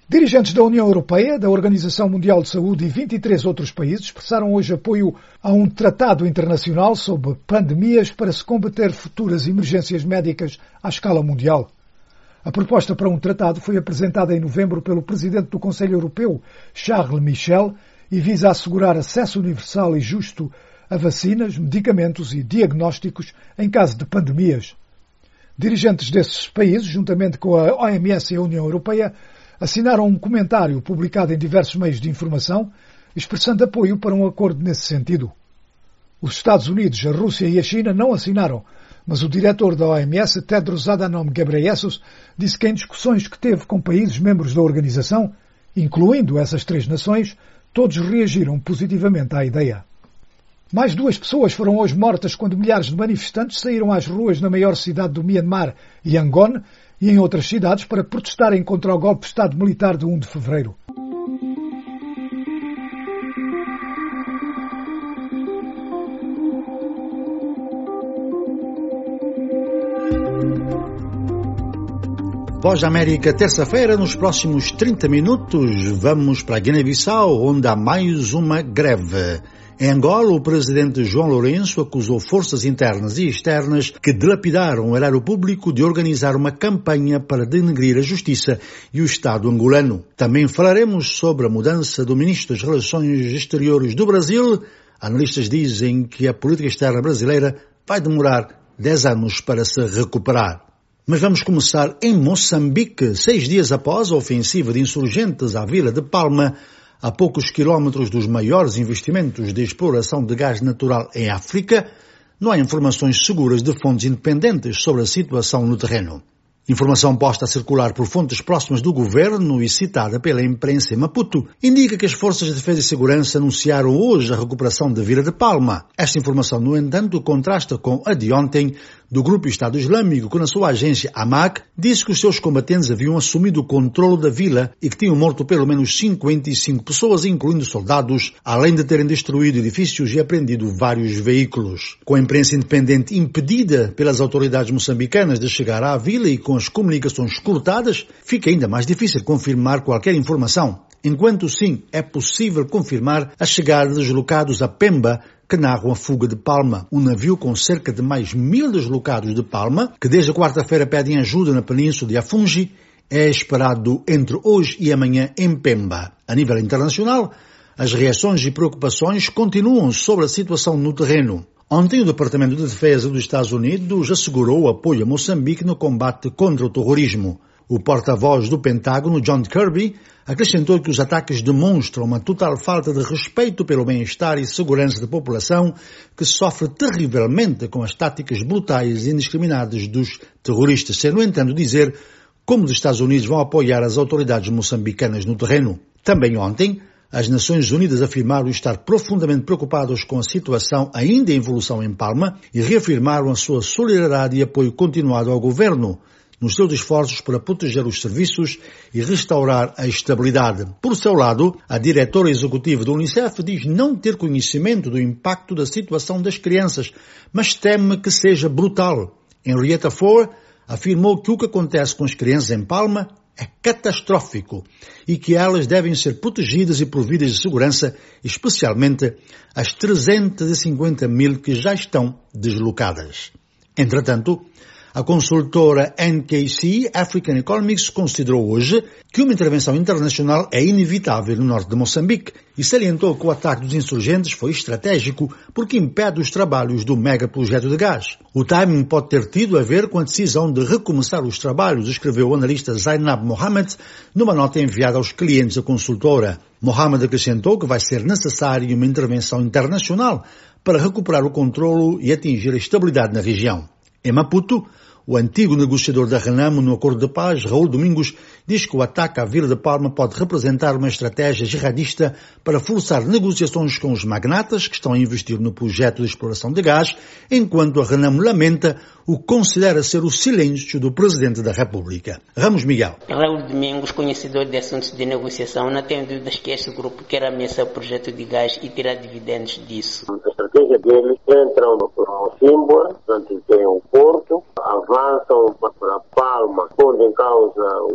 Dirigentes da União Europeia, da Organização Mundial de Saúde e vinte e três outros países expressaram hoje apoio a um tratado internacional sobre pandemias para se combater futuras emergências médicas à escala mundial. A proposta para um tratado foi apresentada em novembro pelo Presidente do Conselho Europeu, Charles Michel, e visa assegurar acesso universal e justo a vacinas, medicamentos e diagnósticos em caso de pandemias. Dirigentes desses países, juntamente com a O M S e a União Europeia, assinaram um comentário publicado em diversos meios de informação, expressando apoio para um acordo nesse sentido. Os Estados Unidos, a Rússia e a China não assinaram, mas o diretor da O M S, Tedros Adhanom Ghebreyesus, disse que em discussões que teve com países membros da organização, incluindo essas três nações, todos reagiram positivamente à ideia. Mais duas pessoas foram hoje mortas quando milhares de manifestantes saíram às ruas na maior cidade do Myanmar, Yangon, e em outras cidades para protestarem contra o golpe de Estado militar de um de fevereiro. Voz da América, terça-feira, nos próximos trinta minutos, vamos para Guiné-Bissau, onde há mais uma greve. Em Angola, o presidente João Lourenço acusou forças internas e externas que dilapidaram o erário público de organizar uma campanha para denegrir a justiça e o Estado angolano. Também falaremos sobre a mudança do ministro das Relações Exteriores do Brasil. Analistas dizem que a política externa brasileira vai demorar dez anos para se recuperar. Mas vamos começar em Moçambique, seis dias após a ofensiva de insurgentes à vila de Palma, a poucos quilómetros dos maiores investimentos de exploração de gás natural em África. Não há informações seguras de fontes independentes sobre a situação no terreno. Informação posta a circular por fontes próximas do governo e citada pela imprensa em Maputo indica que as forças de defesa e segurança anunciaram hoje a recuperação da Vila de Palma. Esta informação, no entanto, contrasta com a de ontem do Grupo Estado Islâmico, que na sua agência AMAC disse que os seus combatentes haviam assumido o controlo da vila e que tinham morto pelo menos cinquenta e cinco pessoas, incluindo soldados, além de terem destruído edifícios e apreendido vários veículos. Com a imprensa independente impedida pelas autoridades moçambicanas de chegar à vila e com as comunicações cortadas, fica ainda mais difícil confirmar qualquer informação. Enquanto sim, é possível confirmar a chegada de deslocados a Pemba, que narram a fuga de Palma. Um navio com cerca de mais mil deslocados de Palma, que desde a quarta-feira pedem ajuda na península de Afungi, é esperado entre hoje e amanhã em Pemba. A nível internacional, as reações e preocupações continuam sobre a situação no terreno. Ontem, o Departamento de Defesa dos Estados Unidos assegurou o apoio a Moçambique no combate contra o terrorismo. O porta-voz do Pentágono, John Kirby, acrescentou que os ataques demonstram uma total falta de respeito pelo bem-estar e segurança da população, que sofre terrivelmente com as táticas brutais e indiscriminadas dos terroristas, sem, no entanto, dizer como os Estados Unidos vão apoiar as autoridades moçambicanas no terreno. Também ontem, as Nações Unidas afirmaram estar profundamente preocupados com a situação ainda em evolução em Palma e reafirmaram a sua solidariedade e apoio continuado ao governo nos seus esforços para proteger os serviços e restaurar a estabilidade. Por seu lado, a diretora executiva do Unicef diz não ter conhecimento do impacto da situação das crianças, mas teme que seja brutal. Henrietta Fore afirmou que o que acontece com as crianças em Palma é catastrófico e que elas devem ser protegidas e providas de segurança, especialmente as trezentas e cinquenta mil que já estão deslocadas. Entretanto, a consultora N K C African Economics considerou hoje que uma intervenção internacional é inevitável no norte de Moçambique e salientou que o ataque dos insurgentes foi estratégico porque impede os trabalhos do megaprojeto de gás. O timing pode ter tido a ver com a decisão de recomeçar os trabalhos, escreveu o analista Zainab Mohamed numa nota enviada aos clientes da consultora. Mohamed acrescentou que vai ser necessária uma intervenção internacional para recuperar o controlo e atingir a estabilidade na região. Em Maputo, o antigo negociador da Renamo no Acordo de Paz, Raul Domingos, diz que o ataque à Vila de Palma pode representar uma estratégia jihadista para forçar negociações com os magnatas que estão a investir no projeto de exploração de gás, enquanto a Renamo lamenta o que considera ser o silêncio do Presidente da República. Ramos Miguel. Raul Domingos, conhecedor de assuntos de negociação, não tem dúvidas que este grupo quer ameaçar o projeto de gás e tirar dividendos disso. A estratégia deles entram no símbolo, antes tem o porto, avançam para Palma, pondo em causa o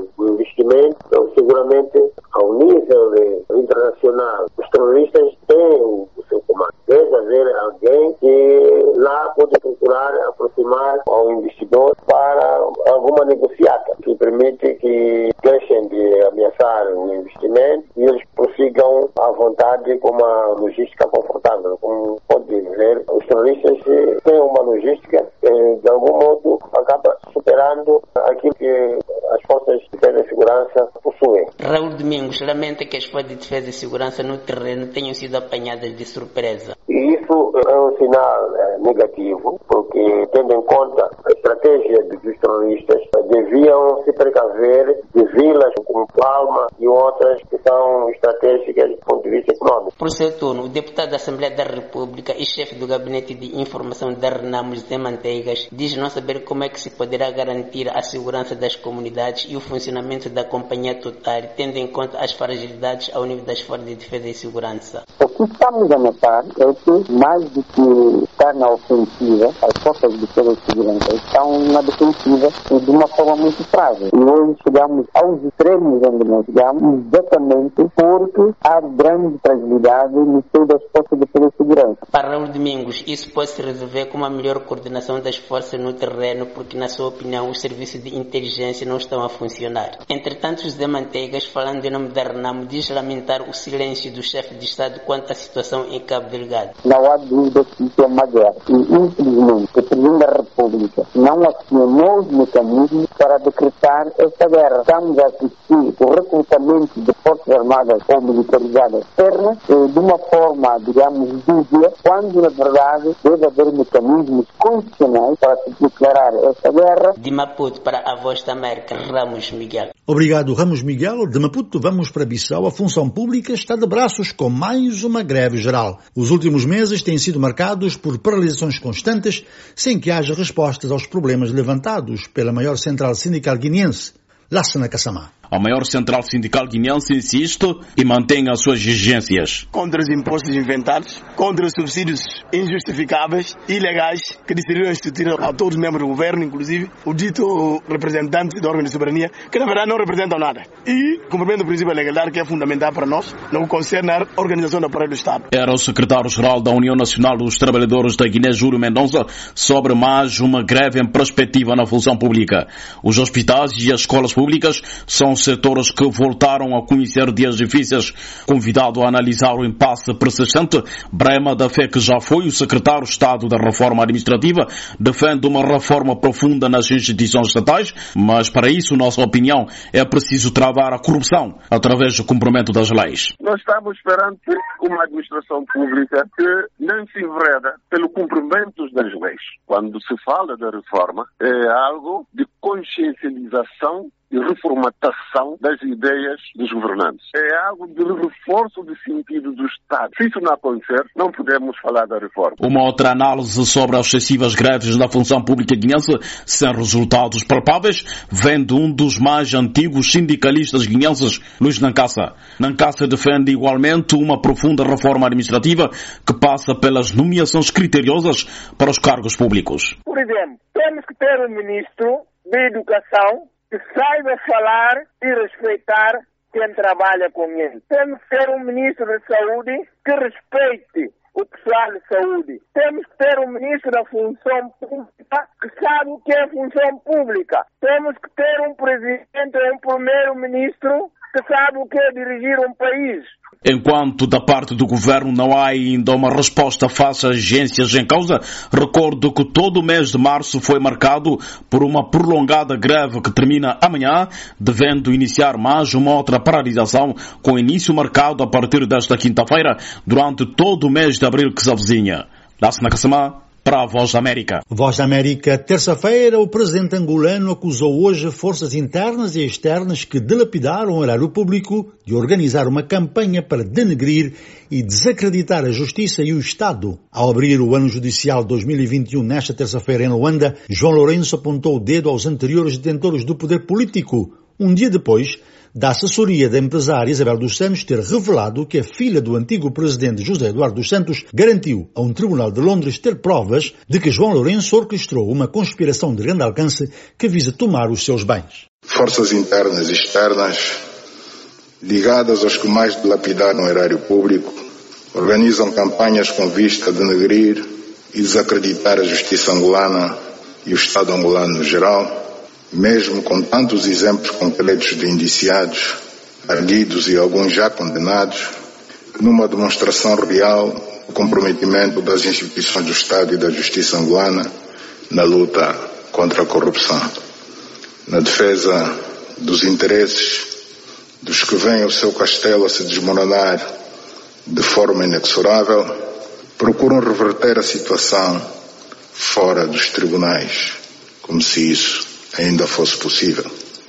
investimento. Então, seguramente, ao nível internacional, os terroristas têm o seu comando. Deve haver alguém que lá pode procurar aproximar ao investidor para alguma negociata que permite que deixem de ameaçar o investimento e eles prossigam à vontade com uma logística confortável. Como pode ver, os terroristas têm uma logística que, de algum modo, acaba superando aquilo que as forças de defesa e segurança possuem. Raul Domingos lamenta que as forças de defesa e segurança no terreno tenham sido apanhadas de surpresa. E isso é um sinal é, negativo, porque, tendo em conta a estratégia dos terroristas, deviam se precaver de vilas como Palma e outras que são estratégicas do ponto de vista econômico. Por seu turno, o deputado da Assembleia da República e chefe do Gabinete de Informação da Renamo, Zé Manteigas, diz não saber como é que se poderá garantir a segurança das comunidades e o funcionamento da Companhia Total, tendo em conta as fragilidades ao nível das forças de defesa e segurança. O que estamos a notar é que, mais do que estar na ofensiva, as forças de defesa e segurança estão na defensiva de uma forma muito frágil. E hoje chegamos aos extremos onde nós chegamos, exatamente porque há grande fragilidade no seio das forças de defesa e segurança. Para Raul Domingos, isso pode se resolver com uma melhor coordenação das forças no terreno, porque, na sua opinião, os serviços de inteligência não estão a funcionar. Entretanto, José Manteigas, falando em nome da Renamo, diz lamentar o silêncio do chefe de Estado quanto à situação em Cabo Delgado. Não há dúvida que isso é uma guerra. E, infelizmente, o Presidente da República não acionou os mecanismos para decretar esta guerra. Estamos a assistir o recrutamento de forças armadas ou militarizadas externas de uma forma, digamos, dúbia, quando, na verdade, deve haver mecanismos constitucionais para se declarar esta guerra. De Maputo para a Voz da América, Ramos Miguel. Obrigado, Ramos Miguel. De Maputo vamos para Bissau. A função pública está de braços com mais uma greve geral. Os últimos meses têm sido marcados por paralisações constantes, sem que haja respostas aos problemas levantados pela maior central sindical guineense, Lassana Kassamá. A maior central sindical guineense insiste e mantém as suas exigências. Contra os impostos inventados, contra os subsídios injustificáveis, ilegais, que decidiram instituir a todos os membros do governo, inclusive o dito representante do órgão de soberania, que na verdade não representam nada. E cumprimento o princípio da legalidade, que é fundamental para nós, no que concerne à organização do aparelho do Estado. Era o secretário-geral da União Nacional dos Trabalhadores da Guiné, Júlio Mendonça, sobre mais uma greve em perspectiva na função pública. Os hospitais e as escolas públicas são setores que voltaram a conhecer dias difíceis. Convidado a analisar o impasse persistente, Brema da Fé, que já foi o secretário de Estado da Reforma Administrativa, defende uma reforma profunda nas instituições estatais, mas para isso, nossa opinião, é preciso travar a corrupção através do cumprimento das leis. Nós estamos perante uma administração pública que não se envereda pelo cumprimento das leis. Quando se fala da reforma, é algo de consciencialização e reformatação das ideias dos governantes. É algo de reforço de sentido do Estado. Se isso não acontecer, não podemos falar da reforma. Uma outra análise sobre as excessivas greves na função pública guineense, sem resultados palpáveis, vem de um dos mais antigos sindicalistas guineenses, Luís Nankassa. Nankassa defende igualmente uma profunda reforma administrativa que passa pelas nomeações criteriosas para os cargos públicos. Por exemplo, temos que ter um ministro de Educação que saiba falar e respeitar quem trabalha com ele. Temos que ter um ministro da Saúde que respeite o pessoal de saúde. Temos que ter um ministro da Função Pública que sabe o que é função pública. Temos que ter um presidente ou um primeiro-ministro que sabe o que é dirigir um país. Enquanto da parte do governo não há ainda uma resposta face às agências em causa, recordo que todo o mês de março foi marcado por uma prolongada greve que termina amanhã, devendo iniciar mais uma outra paralisação, com início marcado a partir desta quinta-feira, durante todo o mês de abril que se avizinha. Lassana Kassamá, para a Voz da América. Voz da América. Terça-feira, o presidente angolano acusou hoje forças internas e externas que dilapidaram o erário público de organizar uma campanha para denegrir e desacreditar a justiça e o Estado. Ao abrir o ano judicial dois mil e vinte e um nesta terça-feira em Luanda, João Lourenço apontou o dedo aos anteriores detentores do poder político, um dia depois da assessoria da empresária Isabel dos Santos ter revelado que a filha do antigo presidente José Eduardo dos Santos garantiu a um tribunal de Londres ter provas de que João Lourenço orquestrou uma conspiração de grande alcance que visa tomar os seus bens. Forças internas e externas, ligadas aos que mais dilapidaram o erário público, organizam campanhas com vista a denegrir e desacreditar a justiça angolana e o Estado angolano no geral, mesmo com tantos exemplos concretos de indiciados, arguidos e alguns já condenados, numa demonstração real do comprometimento das instituições do Estado e da justiça angolana na luta contra a corrupção, na defesa dos interesses dos que veem o seu castelo a se desmoronar de forma inexorável, procuram reverter a situação fora dos tribunais, como se isso ainda fosse possível.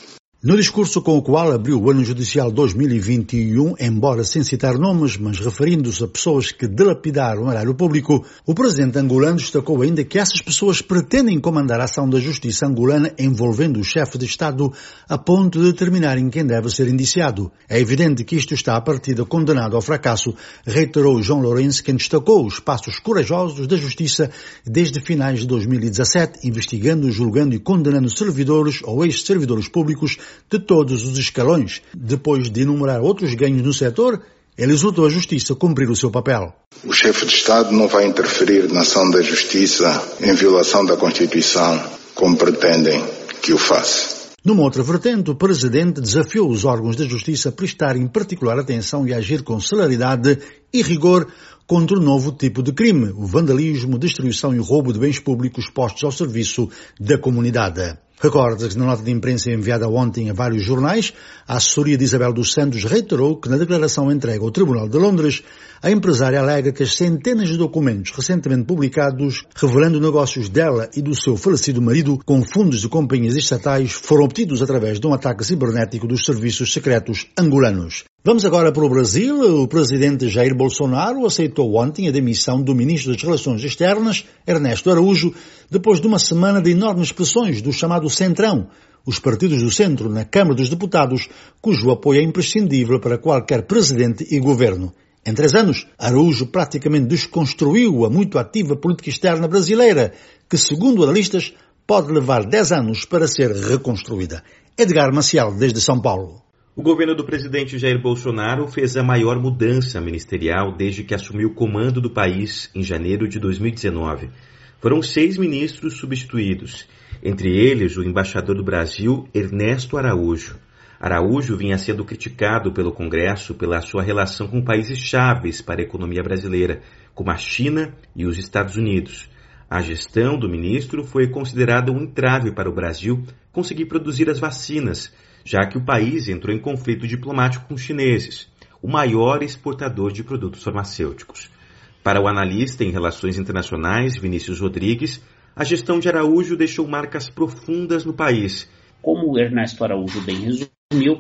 No discurso com o qual abriu o ano judicial dois mil e vinte e um, embora sem citar nomes, mas referindo-se a pessoas que dilapidaram o erário público, o presidente angolano destacou ainda que essas pessoas pretendem comandar a ação da justiça angolana envolvendo o chefe de Estado a ponto de determinarem quem deve ser indiciado. É evidente que isto está à partida condenado ao fracasso, reiterou João Lourenço, quem destacou os passos corajosos da justiça desde finais de dois mil e dezassete, investigando, julgando e condenando servidores ou ex-servidores públicos de todos os escalões. Depois de enumerar outros ganhos no setor, ele exortou a Justiça a cumprir o seu papel. O chefe de Estado não vai interferir na ação da Justiça em violação da Constituição, como pretendem que o faça. Numa outra vertente, o Presidente desafiou os órgãos da Justiça a prestarem particular atenção e agir com celeridade e rigor contra o novo tipo de crime, o vandalismo, destruição e roubo de bens públicos postos ao serviço da comunidade. Recorda que na nota de imprensa enviada ontem a vários jornais, a assessoria de Isabel dos Santos reiterou que na declaração entregue ao Tribunal de Londres, a empresária alega que as centenas de documentos recentemente publicados revelando negócios dela e do seu falecido marido com fundos de companhias estatais foram obtidos através de um ataque cibernético dos serviços secretos angolanos. Vamos agora para o Brasil. O presidente Jair Bolsonaro aceitou ontem a demissão do ministro das Relações Externas, Ernesto Araújo, depois de uma semana de enormes pressões do chamado Centrão, os partidos do centro na Câmara dos Deputados, cujo apoio é imprescindível para qualquer presidente e governo. Em três anos, Araújo praticamente desconstruiu a muito ativa política externa brasileira, que, segundo analistas, pode levar dez anos para ser reconstruída. Edgar Maciel, desde São Paulo. O governo do presidente Jair Bolsonaro fez a maior mudança ministerial desde que assumiu o comando do país em janeiro de dois mil e dezenove. Foram seis ministros substituídos, entre eles o embaixador do Brasil, Ernesto Araújo. Araújo vinha sendo criticado pelo Congresso pela sua relação com países chaves para a economia brasileira, como a China e os Estados Unidos. A gestão do ministro foi considerada um entrave para o Brasil conseguir produzir as vacinas, já que o país entrou em conflito diplomático com os chineses, o maior exportador de produtos farmacêuticos. Para o analista em relações internacionais, Vinícius Rodrigues, a gestão de Araújo deixou marcas profundas no país. Como o Ernesto Araújo bem resumiu,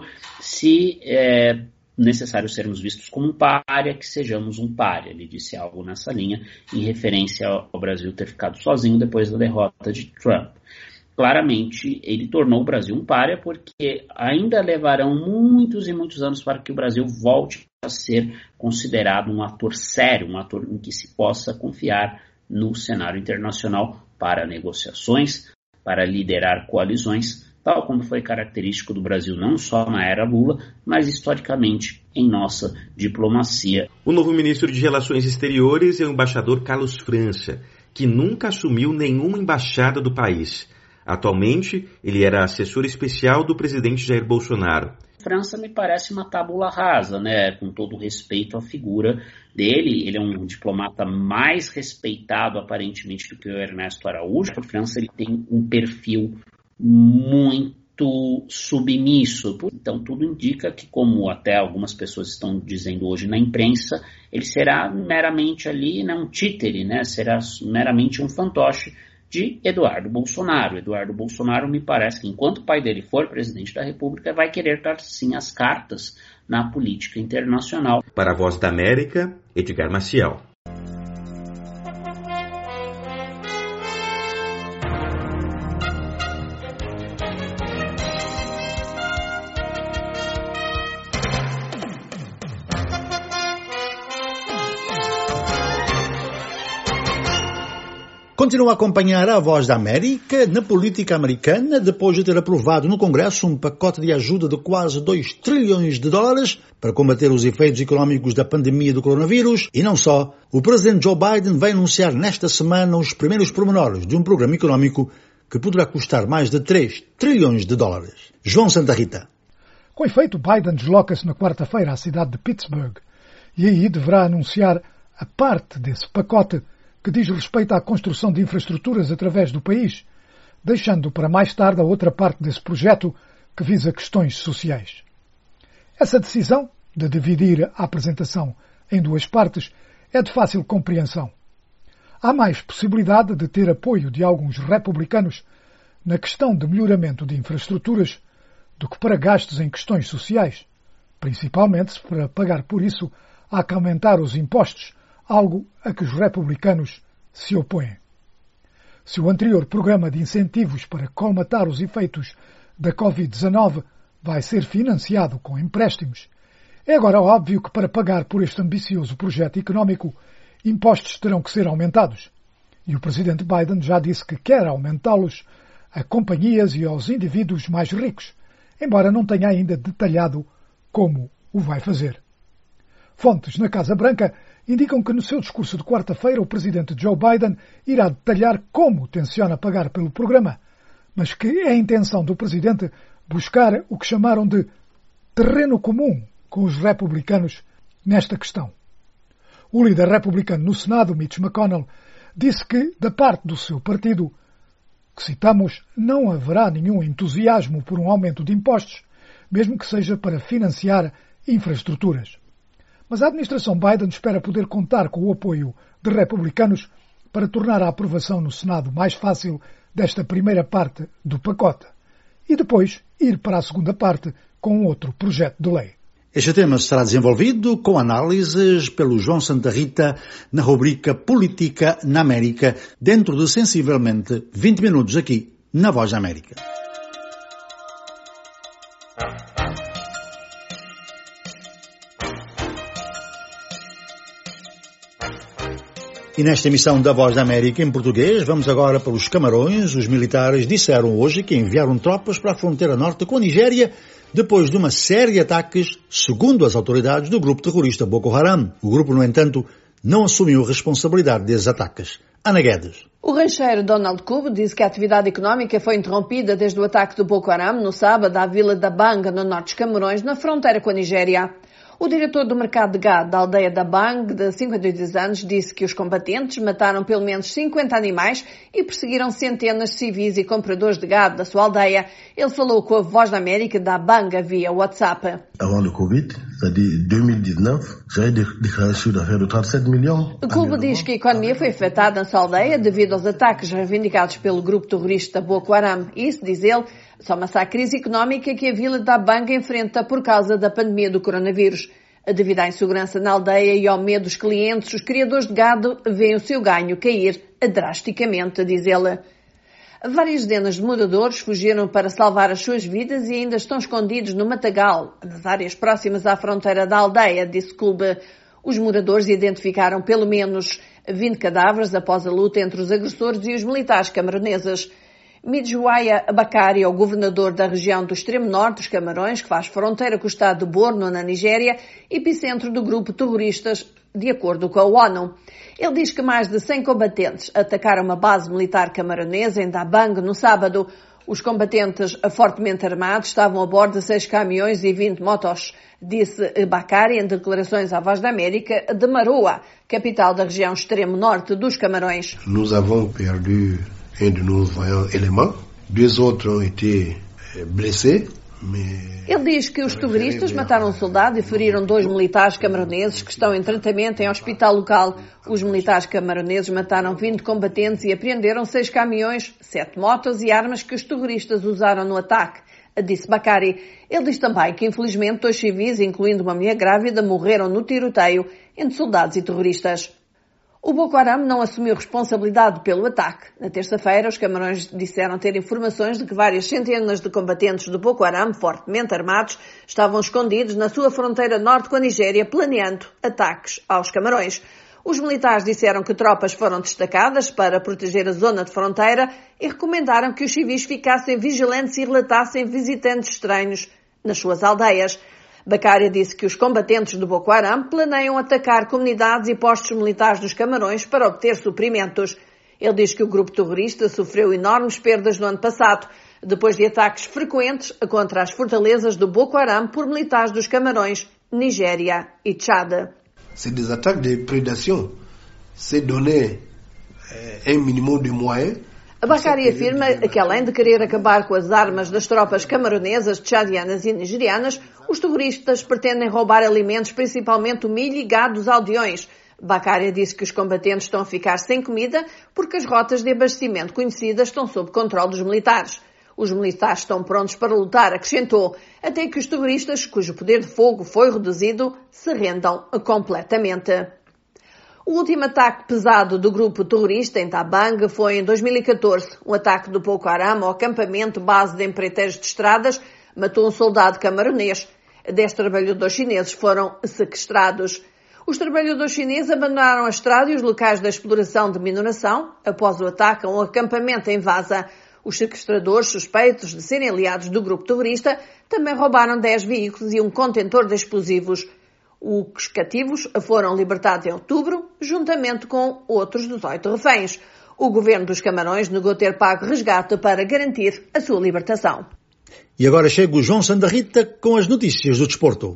se é necessário sermos vistos como um pária, que sejamos um pária. Ele disse algo nessa linha, em referência ao Brasil ter ficado sozinho depois da derrota de Trump. Claramente, ele tornou o Brasil um pária, porque ainda levarão muitos e muitos anos para que o Brasil volte a ser considerado um ator sério, um ator em que se possa confiar no cenário internacional para negociações, para liderar coalizões, tal como foi característico do Brasil não só na era Lula, mas historicamente em nossa diplomacia. O novo ministro de Relações Exteriores é o embaixador Carlos França, que nunca assumiu nenhuma embaixada do país. Atualmente, ele era assessor especial do presidente Jair Bolsonaro. França me parece uma tábula rasa, né? Com todo respeito à figura dele. Ele é um diplomata mais respeitado, aparentemente, do que o Ernesto Araújo. A França ele tem um perfil muito submisso. Então, tudo indica que, como até algumas pessoas estão dizendo hoje na imprensa, ele será meramente ali, né, um títere, né? Será meramente um fantoche de Eduardo Bolsonaro. Eduardo Bolsonaro me parece que, enquanto o pai dele for presidente da República, vai querer dar sim as cartas na política internacional. Para a Voz da América, Edgar Maciel. Continua a acompanhar a Voz da América na política americana depois de ter aprovado no Congresso um pacote de ajuda de quase dois trilhões de dólares para combater os efeitos económicos da pandemia do coronavírus. E não só, o presidente Joe Biden vai anunciar nesta semana os primeiros pormenores de um programa económico que poderá custar mais de três trilhões de dólares. João Santa Rita. Com efeito, Biden desloca-se na quarta-feira à cidade de Pittsburgh e aí deverá anunciar a parte desse pacote que diz respeito à construção de infraestruturas através do país, deixando para mais tarde a outra parte desse projeto que visa questões sociais. Essa decisão de dividir a apresentação em duas partes é de fácil compreensão. Há mais possibilidade de ter apoio de alguns republicanos na questão de melhoramento de infraestruturas do que para gastos em questões sociais, principalmente se para pagar por isso há que aumentar os impostos, algo a que os republicanos se opõem. Se o anterior programa de incentivos para colmatar os efeitos da covid dezenove vai ser financiado com empréstimos, é agora óbvio que para pagar por este ambicioso projeto económico, impostos terão que ser aumentados. E o presidente Biden já disse que quer aumentá-los a companhias e aos indivíduos mais ricos, embora não tenha ainda detalhado como o vai fazer. Fontes na Casa Branca indicam que no seu discurso de quarta-feira o presidente Joe Biden irá detalhar como tenciona pagar pelo programa, mas que é a intenção do presidente buscar o que chamaram de terreno comum com os republicanos nesta questão. O líder republicano no Senado, Mitch McConnell, disse que, da parte do seu partido, que citamos, não haverá nenhum entusiasmo por um aumento de impostos, mesmo que seja para financiar infraestruturas. Mas a administração Biden espera poder contar com o apoio de republicanos para tornar a aprovação no Senado mais fácil desta primeira parte do pacote e depois ir para a segunda parte com outro projeto de lei. Este tema será desenvolvido com análises pelo João Santa Rita na rubrica Política na América, dentro de sensivelmente vinte minutos aqui na Voz da América. E nesta emissão da Voz da América em português, vamos agora para os Camarões. Os militares disseram hoje que enviaram tropas para a fronteira norte com a Nigéria depois de uma série de ataques, segundo as autoridades do grupo terrorista Boko Haram. O grupo, no entanto, não assumiu a responsabilidade desses ataques. Ana Guedes. O rancheiro Donald Kube disse que a atividade económica foi interrompida desde o ataque do Boko Haram no sábado à vila da Banga, no norte dos Camarões, na fronteira com a Nigéria. O diretor do mercado de gado da aldeia da Bang, de cinquenta e dois anos, disse que os combatentes mataram pelo menos cinquenta animais e perseguiram centenas de civis e compradores de gado da sua aldeia. Ele falou com a Voz da América da Banga via WhatsApp. Avant le Covid, c'est-à-dire dois mil e dezenove, j'avais déclaré chiffre d'affaires de trinta e sete milhões. O Cuba diz que a economia foi afetada na sua aldeia devido aos ataques reivindicados pelo grupo terrorista Boko Haram. Isso, diz ele, soma-se à crise económica que a vila da Banga enfrenta por causa da pandemia do coronavírus. Devido à insegurança na aldeia e ao medo dos clientes, os criadores de gado veem o seu ganho cair drasticamente, diz ele. Várias dezenas de moradores fugiram para salvar as suas vidas e ainda estão escondidos no matagal, nas áreas próximas à fronteira da aldeia, disse Kube. Os moradores identificaram pelo menos vinte cadáveres após a luta entre os agressores e os militares camaroneses. Midjuaya Bakari é o governador da região do extremo norte dos Camarões, que faz fronteira com o estado de Borno, na Nigéria, epicentro do grupo terroristas, de acordo com a ONU. Ele diz que mais de cem combatentes atacaram uma base militar camaronesa em Dabang no sábado. Os combatentes fortemente armados estavam a bordo de seis caminhões e vinte motos, disse Bakari em declarações à Voz da América de Maroa, capital da região extremo norte dos Camarões. Nous avons perdu un de nos vaillants éléments. Deux autres ont été blessés. Ele diz que os terroristas mataram um soldado e feriram dois militares camaroneses que estão em tratamento em hospital local. Os militares camaroneses mataram vinte combatentes e apreenderam seis caminhões, sete motos e armas que os terroristas usaram no ataque, disse Bakari. Ele diz também que, infelizmente, dois civis, incluindo uma mulher grávida, morreram no tiroteio entre soldados e terroristas. O Boko Haram não assumiu responsabilidade pelo ataque. Na terça-feira, os Camarões disseram ter informações de que várias centenas de combatentes do Boko Haram, fortemente armados, estavam escondidos na sua fronteira norte com a Nigéria, planeando ataques aos Camarões. Os militares disseram que tropas foram destacadas para proteger a zona de fronteira e recomendaram que os civis ficassem vigilantes e relatassem visitantes estranhos nas suas aldeias. Bacária disse que os combatentes do Boko Haram planeiam atacar comunidades e postos militares dos Camarões para obter suprimentos. Ele diz que o grupo terrorista sofreu enormes perdas no ano passado, depois de ataques frequentes contra as fortalezas do Boko Haram por militares dos Camarões, Nigéria e Tchad. C'est des attaques de prédation. C'est donner un minimum de moyens. A Bacari afirma que, além de querer acabar com as armas das tropas camaronesas, tchadianas e nigerianas, os terroristas pretendem roubar alimentos, principalmente o milho e gado dos aldeões. Bacari disse que os combatentes estão a ficar sem comida porque as rotas de abastecimento conhecidas estão sob controle dos militares. Os militares estão prontos para lutar, acrescentou, até que os terroristas, cujo poder de fogo foi reduzido, se rendam completamente. O último ataque pesado do grupo terrorista em Tabang foi em dois mil e catorze. Um ataque do Boko Haram ao acampamento base de empreiteiros de estradas matou um soldado camaronês. Dez trabalhadores chineses foram sequestrados. Os trabalhadores chineses abandonaram a estrada e os locais da exploração de mineração após o ataque a um acampamento em Vaza. Os sequestradores, suspeitos de serem aliados do grupo terrorista, também roubaram dez veículos e um contentor de explosivos. Os cativos foram libertados em outubro, juntamente com outros dezoito reféns. O governo dos Camarões negou ter pago resgate para garantir a sua libertação. E agora chega o João Sandarrita com as notícias do desporto.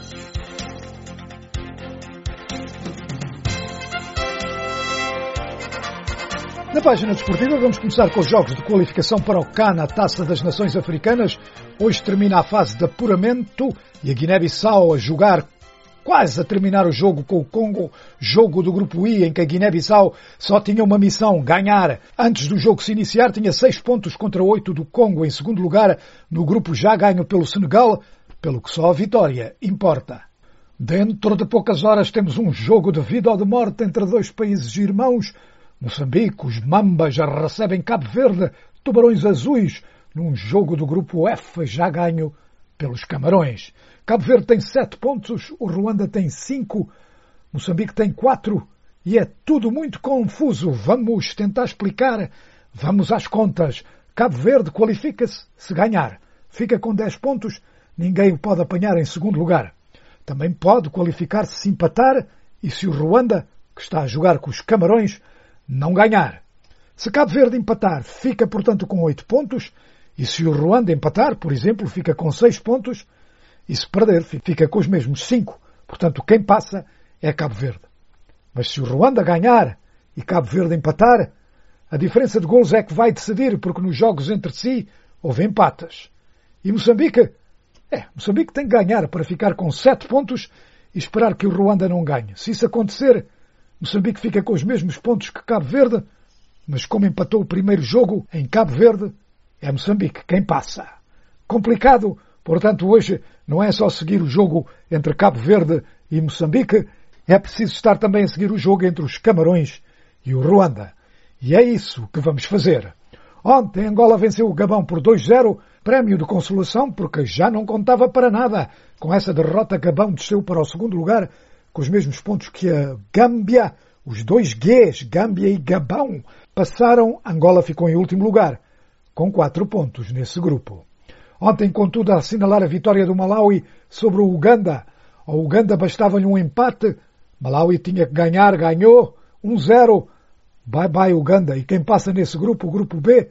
Na página desportiva vamos começar com os jogos de qualificação para o C A N, a Taça das Nações Africanas. Hoje termina a fase de apuramento e a Guiné-Bissau a jogar, quase a terminar o jogo com o Congo, jogo do grupo I, em que a Guiné-Bissau só tinha uma missão, ganhar. Antes do jogo se iniciar tinha seis pontos contra oito do Congo em segundo lugar, no grupo já ganho pelo Senegal, pelo que só a vitória importa. Dentro de poucas horas temos um jogo de vida ou de morte entre dois países irmãos. Moçambique, os Mambas já recebem Cabo Verde, Tubarões Azuis, num jogo do grupo F já ganho pelos Camarões. Cabo Verde tem sete pontos, o Ruanda tem cinco, Moçambique tem quatro e é tudo muito confuso. Vamos tentar explicar, vamos às contas. Cabo Verde qualifica-se se ganhar, fica com dez pontos, ninguém o pode apanhar em segundo lugar. Também pode qualificar-se se empatar e se o Ruanda, que está a jogar com os Camarões, não ganhar. Se Cabo Verde empatar, fica, portanto, com oito pontos, e se o Ruanda empatar, por exemplo, fica com seis pontos, e se perder, fica com os mesmos cinco. Portanto, quem passa é Cabo Verde. Mas se o Ruanda ganhar e Cabo Verde empatar, a diferença de golos é que vai decidir, porque nos jogos entre si houve empates. E Moçambique? É, Moçambique tem que ganhar para ficar com sete pontos e esperar que o Ruanda não ganhe. Se isso acontecer, Moçambique fica com os mesmos pontos que Cabo Verde, mas como empatou o primeiro jogo em Cabo Verde, é Moçambique quem passa. Complicado, portanto hoje não é só seguir o jogo entre Cabo Verde e Moçambique, é preciso estar também a seguir o jogo entre os Camarões e o Ruanda. E é isso que vamos fazer. Ontem Angola venceu o Gabão por dois a zero, prémio de consolação porque já não contava para nada. Com essa derrota, Gabão desceu para o segundo lugar, com os mesmos pontos que a Gâmbia, os dois Gs, Gâmbia e Gabão, passaram. Angola ficou em último lugar, com quatro pontos nesse grupo. Ontem, contudo, a assinalar a vitória do Malawi sobre o Uganda. Ao Uganda bastava-lhe um empate, Malawi tinha que ganhar, ganhou, um a zero, bye bye Uganda. E quem passa nesse grupo, o grupo B,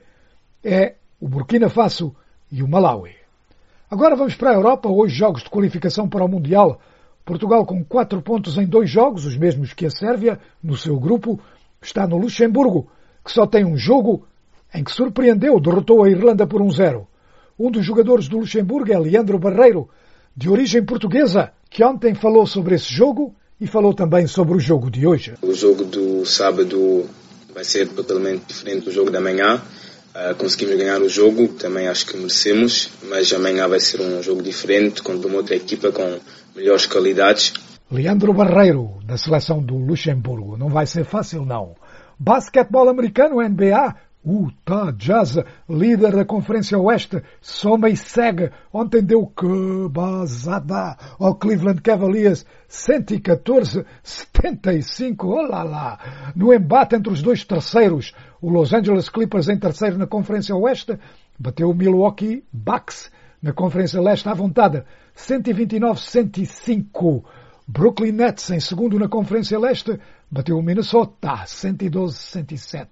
é o Burkina Faso e o Malawi. Agora vamos para a Europa, hoje jogos de qualificação para o Mundial. Portugal com quatro pontos em dois jogos, os mesmos que a Sérvia, no seu grupo, está no Luxemburgo, que só tem um jogo em que surpreendeu, derrotou a Irlanda por um a zero. Um dos jogadores do Luxemburgo é Leandro Barreiro, de origem portuguesa, que ontem falou sobre esse jogo e falou também sobre o jogo de hoje. O jogo do sábado vai ser totalmente diferente do jogo da manhã. Uh, conseguimos ganhar o jogo, também acho que merecemos, mas amanhã vai ser um jogo diferente, contra uma outra equipa com melhores qualidades. Leandro Barreiro, da seleção do Luxemburgo. Não vai ser fácil, não. Basquetebol americano, N B A, Utah Jazz, líder da Conferência Oeste, soma e segue. Ontem deu que basada ao Cleveland Cavaliers, cento e catorze a setenta e cinco. Olá lá! No embate entre os dois terceiros, o Los Angeles Clippers em terceiro na Conferência Oeste, bateu o Milwaukee Bucks na Conferência Leste à vontade, cento e vinte e nove a cento e cinco. Brooklyn Nets em segundo na Conferência Leste, bateu o Minnesota, cento e doze a cento e sete.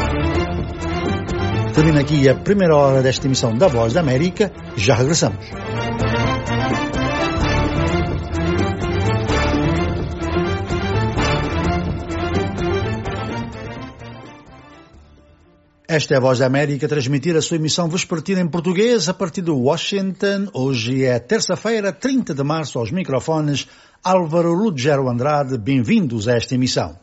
Termina aqui a primeira hora desta emissão da Voz da América. Já regressamos. Esta é a Voz da América, transmitir a sua emissão vespertina em português a partir de Washington. Hoje é terça-feira, trinta de março, aos microfones Álvaro Lugero Andrade. Bem-vindos a esta emissão.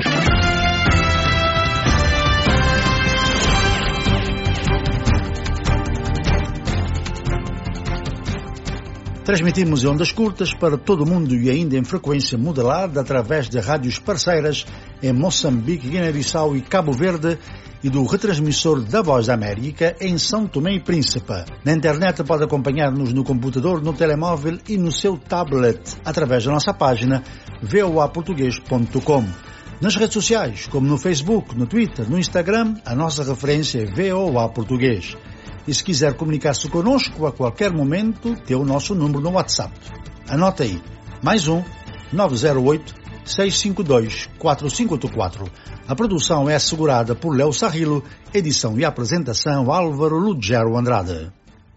Transmitimos em ondas curtas para todo o mundo e ainda em frequência modulada através de rádios parceiras em Moçambique, Guiné-Bissau e Cabo Verde e do retransmissor da Voz da América em São Tomé e Príncipe. Na internet pode acompanhar-nos no computador, no telemóvel e no seu tablet através da nossa página v o a português ponto com. Nas redes sociais, como no Facebook, no Twitter, no Instagram, a nossa referência é V O A Português. E se quiser comunicar-se connosco a qualquer momento, tem o nosso número no WhatsApp. Anota aí, mais um, nove zero oito, seis cinco dois, quatro cinco oito quatro. A produção é assegurada por Léo Sarrilo, edição e apresentação Álvaro Lugero Andrade.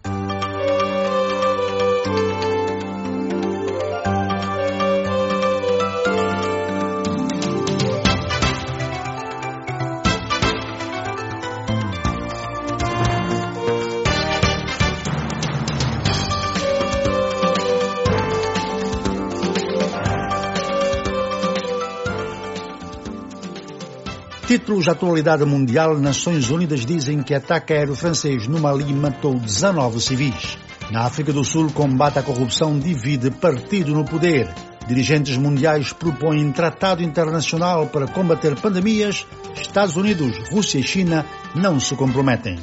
Títulos de atualidade mundial. Nações Unidas dizem que ataque aéreo francês no Mali matou dezanove civis. Na África do Sul, combate à corrupção divide partido no poder. Dirigentes mundiais propõem tratado internacional para combater pandemias. Estados Unidos, Rússia e China não se comprometem.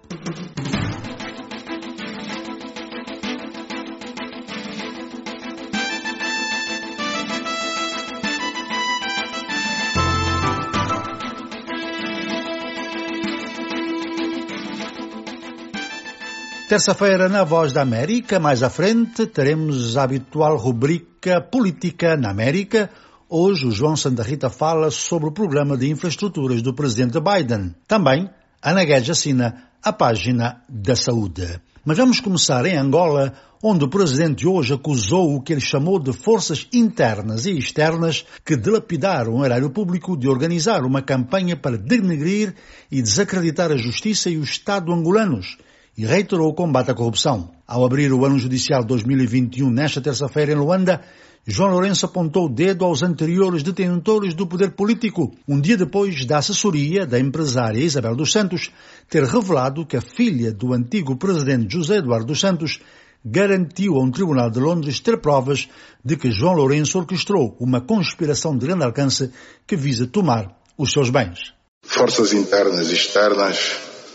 Terça-feira, na Voz da América, mais à frente, teremos a habitual rubrica Política na América. Hoje, o João Santa Rita fala sobre o programa de infraestruturas do presidente Biden. Também, Ana Guedes assina a página da saúde. Mas vamos começar em Angola, onde o presidente hoje acusou o que ele chamou de forças internas e externas que dilapidaram o erário público de organizar uma campanha para denegrir e desacreditar a justiça e o Estado angolanos, e reiterou o combate à corrupção. Ao abrir o ano judicial dois mil e vinte e um nesta terça-feira em Luanda, João Lourenço apontou o dedo aos anteriores detentores do poder político, um dia depois da assessoria da empresária Isabel dos Santos ter revelado que a filha do antigo presidente José Eduardo dos Santos garantiu a um tribunal de Londres ter provas de que João Lourenço orquestrou uma conspiração de grande alcance que visa tomar os seus bens. Forças internas e externas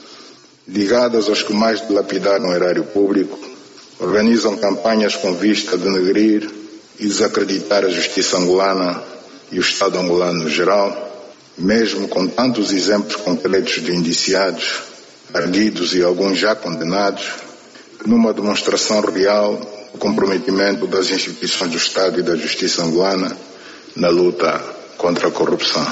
ligadas aos que mais dilapidaram o erário público, organizam campanhas com vista a denegrir e desacreditar a justiça angolana e o Estado angolano no geral, mesmo com tantos exemplos concretos de indiciados, arguidos e alguns já condenados, numa demonstração real do comprometimento das instituições do Estado e da justiça angolana na luta contra a corrupção,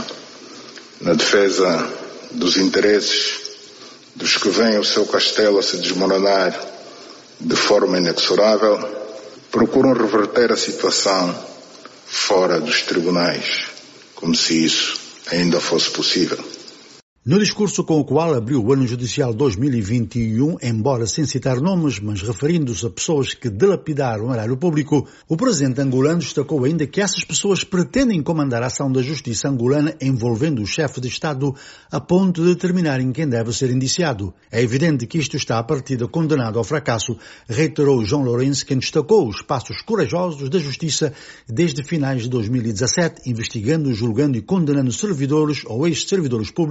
na defesa dos interesses dos que veem o seu castelo a se desmoronar de forma inexorável, procuram reverter a situação fora dos tribunais, como se isso ainda fosse possível. No discurso com o qual abriu o ano judicial dois mil e vinte e um, embora sem citar nomes, mas referindo-se a pessoas que dilapidaram o erário público, o presidente angolano destacou ainda que essas pessoas pretendem comandar a ação da justiça angolana envolvendo o chefe de Estado a ponto de determinarem quem deve ser indiciado. É evidente que isto está à partida condenado ao fracasso, reiterou João Lourenço, quem destacou os passos corajosos da justiça desde finais de dois mil e dezassete, investigando, julgando e condenando servidores ou ex-servidores públicos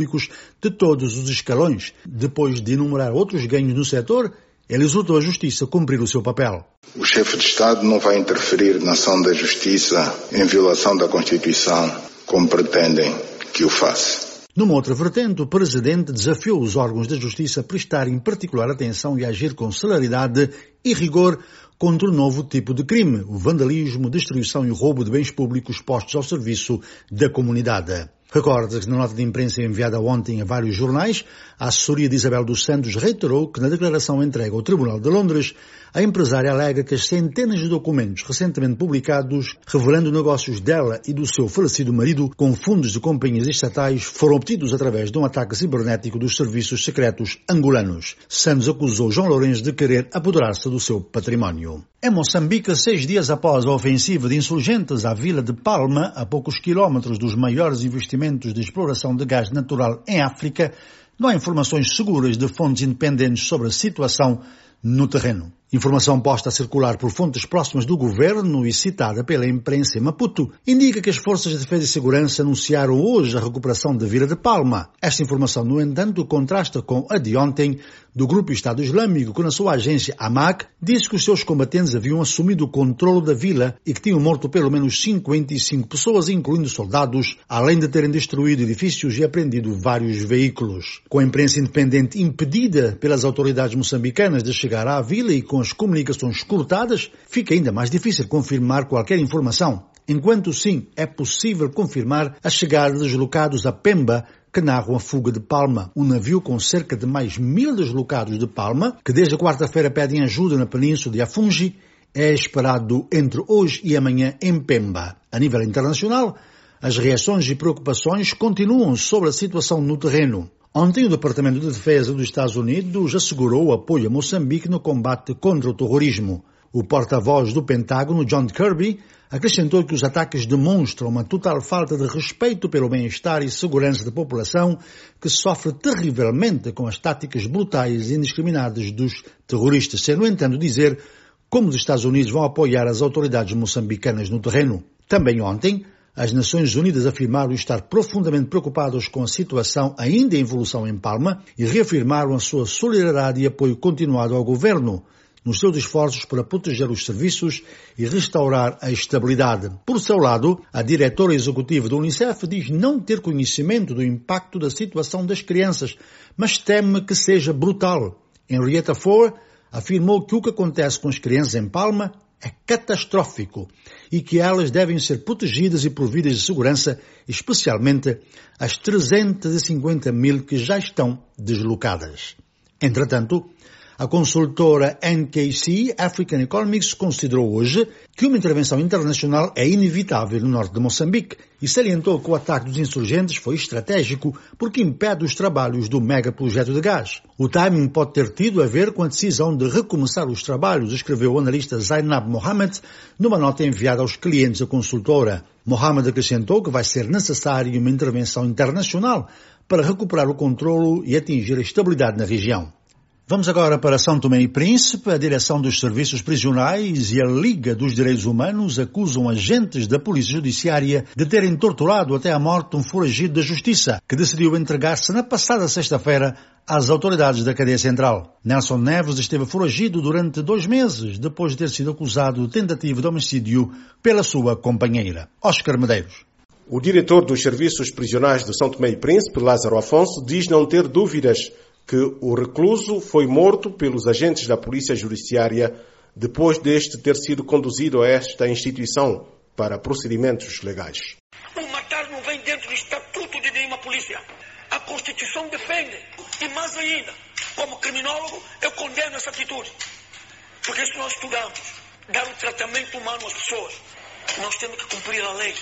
de todos os escalões. Depois de enumerar outros ganhos no setor, ele exortou a Justiça a cumprir o seu papel. O chefe de Estado não vai interferir na ação da Justiça em violação da Constituição, como pretendem que o faça. Numa outra vertente, o Presidente desafiou os órgãos da Justiça a prestarem particular atenção e agir com celeridade e rigor contra o novo tipo de crime, o vandalismo, destruição e roubo de bens públicos postos ao serviço da comunidade. Recorda-se que na nota de imprensa enviada ontem a vários jornais, a assessoria de Isabel dos Santos reiterou que na declaração entregue ao Tribunal de Londres, a empresária alega que as centenas de documentos recentemente publicados, revelando negócios dela e do seu falecido marido com fundos de companhias estatais, foram obtidos através de um ataque cibernético dos serviços secretos angolanos. Santos acusou João Lourenço de querer apoderar-se do seu património. Em Moçambique, seis dias após a ofensiva de insurgentes à vila de Palma, a poucos quilómetros dos maiores investimentos de exploração de gás natural em África, não há informações seguras de fontes independentes sobre a situação no terreno. Informação posta a circular por fontes próximas do governo e citada pela imprensa em Maputo indica que as forças de defesa e segurança anunciaram hoje a recuperação da Vila de Palma. Esta informação, no entanto, contrasta com a de ontem do Grupo Estado Islâmico, que na sua agência AMAC disse que os seus combatentes haviam assumido o controle da vila e que tinham morto pelo menos cinquenta e cinco pessoas, incluindo soldados, além de terem destruído edifícios e apreendido vários veículos. Com a imprensa independente impedida pelas autoridades moçambicanas de chegar à vila e com as comunicações cortadas, fica ainda mais difícil confirmar qualquer informação. Enquanto sim, é possível confirmar a chegada de deslocados a Pemba, que narram a fuga de Palma. Um navio com cerca de mais mil deslocados de Palma, que desde a quarta-feira pedem ajuda na península de Afungi, é esperado entre hoje e amanhã em Pemba. A nível internacional, as reações e preocupações continuam sobre a situação no terreno. Ontem, o Departamento de Defesa dos Estados Unidos assegurou o apoio a Moçambique no combate contra o terrorismo. O porta-voz do Pentágono, John Kirby, acrescentou que os ataques demonstram uma total falta de respeito pelo bem-estar e segurança da população, que sofre terrivelmente com as táticas brutais e indiscriminadas dos terroristas, sem, no entanto, dizer como os Estados Unidos vão apoiar as autoridades moçambicanas no terreno. Também ontem, as Nações Unidas afirmaram estar profundamente preocupadas com a situação ainda em evolução em Palma e reafirmaram a sua solidariedade e apoio continuado ao governo nos seus esforços para proteger os serviços e restaurar a estabilidade. Por seu lado, a diretora executiva do Unicef diz não ter conhecimento do impacto da situação das crianças, mas teme que seja brutal. Henrietta Fore afirmou que o que acontece com as crianças em Palma é catastrófico e que elas devem ser protegidas e providas de segurança, especialmente as trezentas e cinquenta mil que já estão deslocadas. Entretanto, a consultora N K C African Economics considerou hoje que uma intervenção internacional é inevitável no norte de Moçambique e salientou que o ataque dos insurgentes foi estratégico porque impede os trabalhos do megaprojeto de gás. O timing pode ter tido a ver com a decisão de recomeçar os trabalhos, escreveu o analista Zainab Mohamed numa nota enviada aos clientes da consultora. Mohamed acrescentou que vai ser necessária uma intervenção internacional para recuperar o controlo e atingir a estabilidade na região. Vamos agora para São Tomé e Príncipe. A Direção dos Serviços Prisionais e a Liga dos Direitos Humanos acusam agentes da Polícia Judiciária de terem torturado até a morte um foragido da Justiça, que decidiu entregar-se na passada sexta-feira às autoridades da cadeia central. Nelson Neves esteve foragido durante dois meses, depois de ter sido acusado de tentativa de homicídio pela sua companheira. Oscar Medeiros. O diretor dos Serviços Prisionais de São Tomé e Príncipe, Lázaro Afonso, diz não ter dúvidas que o recluso foi morto pelos agentes da Polícia Judiciária depois deste ter sido conduzido a esta instituição para procedimentos legais. O matar não vem dentro do estatuto de nenhuma polícia. A Constituição defende. E mais ainda, como criminólogo, eu condeno essa atitude. Porque se nós estudamos dar um tratamento humano às pessoas, nós temos que cumprir a lei.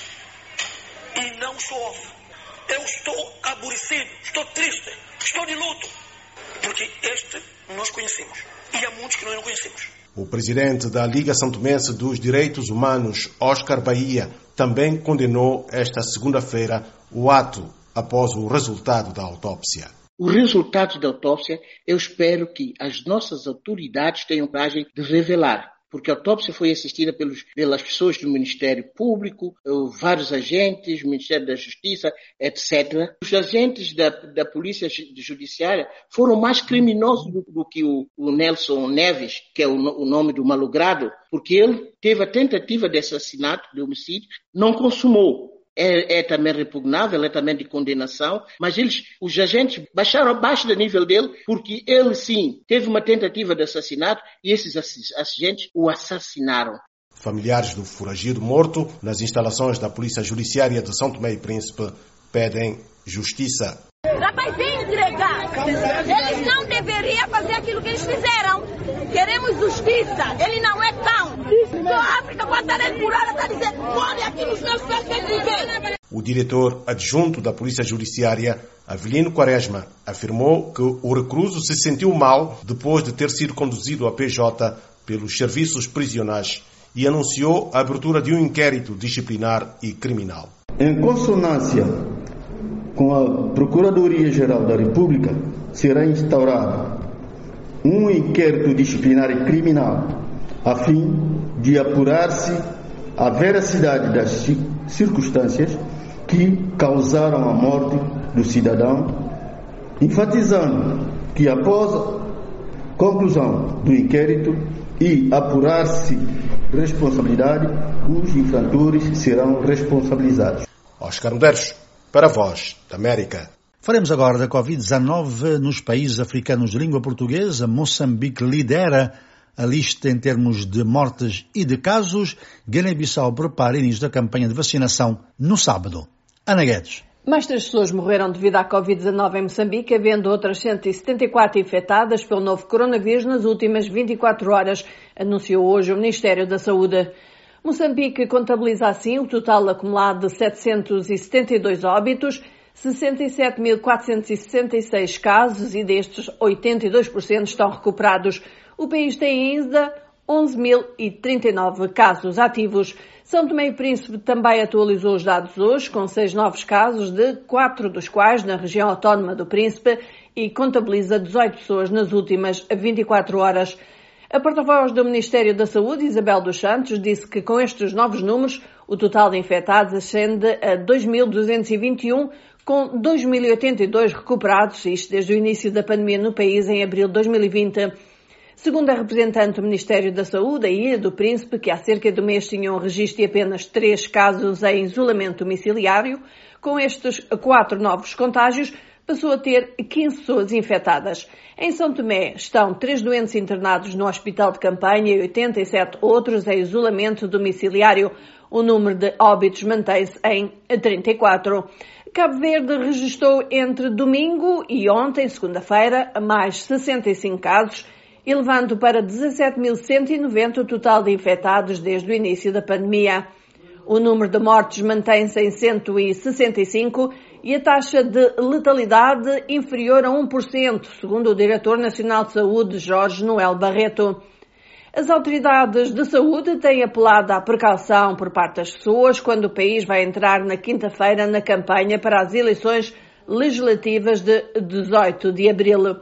E não só. Eu estou aborrecido, estou triste, estou de luto. Porque este nós conhecemos. E há muitos que nós não conhecemos. O presidente da Liga Santomense dos Direitos Humanos, Oscar Bahia, também condenou esta segunda-feira o ato após o resultado da autópsia. O resultado da autópsia, eu espero que as nossas autoridades tenham coragem de revelar. porque a autópsia foi assistida pelos, pelas pessoas do Ministério Público, vários agentes, Ministério da Justiça, etcétera. Os agentes da, da Polícia Judiciária foram mais criminosos do, do que o, o Nelson Neves, que é o, o nome do malogrado, porque ele teve a tentativa de assassinato, de homicídio, não consumou. É, é também repugnável, é também de condenação, mas eles, os agentes baixaram abaixo do nível dele, porque ele sim teve uma tentativa de assassinato e esses agentes o assassinaram. Familiares do foragido morto nas instalações da Polícia Judiciária de São Tomé e Príncipe pedem justiça. Rapaz, vem entregar. Eles não deveriam fazer aquilo que eles fizeram. Queremos justiça. Ele não é cão. Só a África pode estar depurada, está dizendo, morre aqui nos meus pés, vem viver. O diretor adjunto da Polícia Judiciária, Avelino Quaresma, afirmou que o recluso se sentiu mal depois de ter sido conduzido a P J pelos serviços prisionais e anunciou a abertura de um inquérito disciplinar e criminal. Em consonância com a Procuradoria-Geral da República, será instaurado um inquérito disciplinar e criminal a fim de apurar-se a veracidade das circunstâncias que causaram a morte do cidadão, enfatizando que após a conclusão do inquérito e apurar-se responsabilidade, os infratores serão responsabilizados. Oscar Medeiros, para a Voz da América. Faremos agora da covid dezenove nos países africanos de língua portuguesa. Moçambique lidera a lista em termos de mortes e de casos. Guiné-Bissau prepara início da campanha de vacinação no sábado. Ana Guedes. Mais três pessoas morreram devido à covid dezenove em Moçambique, havendo outras cento e setenta e quatro infectadas pelo novo coronavírus nas últimas vinte e quatro horas, anunciou hoje o Ministério da Saúde. Moçambique contabiliza assim o total acumulado de setecentos e setenta e dois óbitos, sessenta e sete mil quatrocentos e sessenta e seis casos e destes oitenta e dois por cento estão recuperados. O país tem ainda onze mil e trinta e nove casos ativos. São Tomé e Príncipe também atualizou os dados hoje, com seis novos casos, de quatro dos quais na região autónoma do Príncipe, e contabiliza dezoito pessoas nas últimas vinte e quatro horas. A porta-voz do Ministério da Saúde, Isabel dos Santos, disse que com estes novos números, o total de infectados ascende a dois mil duzentos e vinte e um, com dois mil e oitenta e dois recuperados, isto desde o início da pandemia no país em abril de dois mil e vinte. Segundo a representante do Ministério da Saúde, a Ilha do Príncipe, que há cerca de um mês tinha um registro de apenas três casos em isolamento domiciliário, com estes quatro novos contágios, passou a ter quinze pessoas infectadas. Em São Tomé estão três doentes internados no hospital de campanha e oitenta e sete outros em isolamento domiciliário. O número de óbitos mantém-se em trinta e quatro. Cabo Verde registrou entre domingo e ontem, segunda-feira, mais sessenta e cinco casos, elevando para dezassete mil cento e noventa o total de infectados desde o início da pandemia. O número de mortes mantém-se em cento e sessenta e cinco e a taxa de letalidade inferior a um por cento, segundo o Diretor Nacional de Saúde, Jorge Noel Barreto. As autoridades de saúde têm apelado à precaução por parte das pessoas quando o país vai entrar na quinta-feira na campanha para as eleições legislativas de dezoito de abril.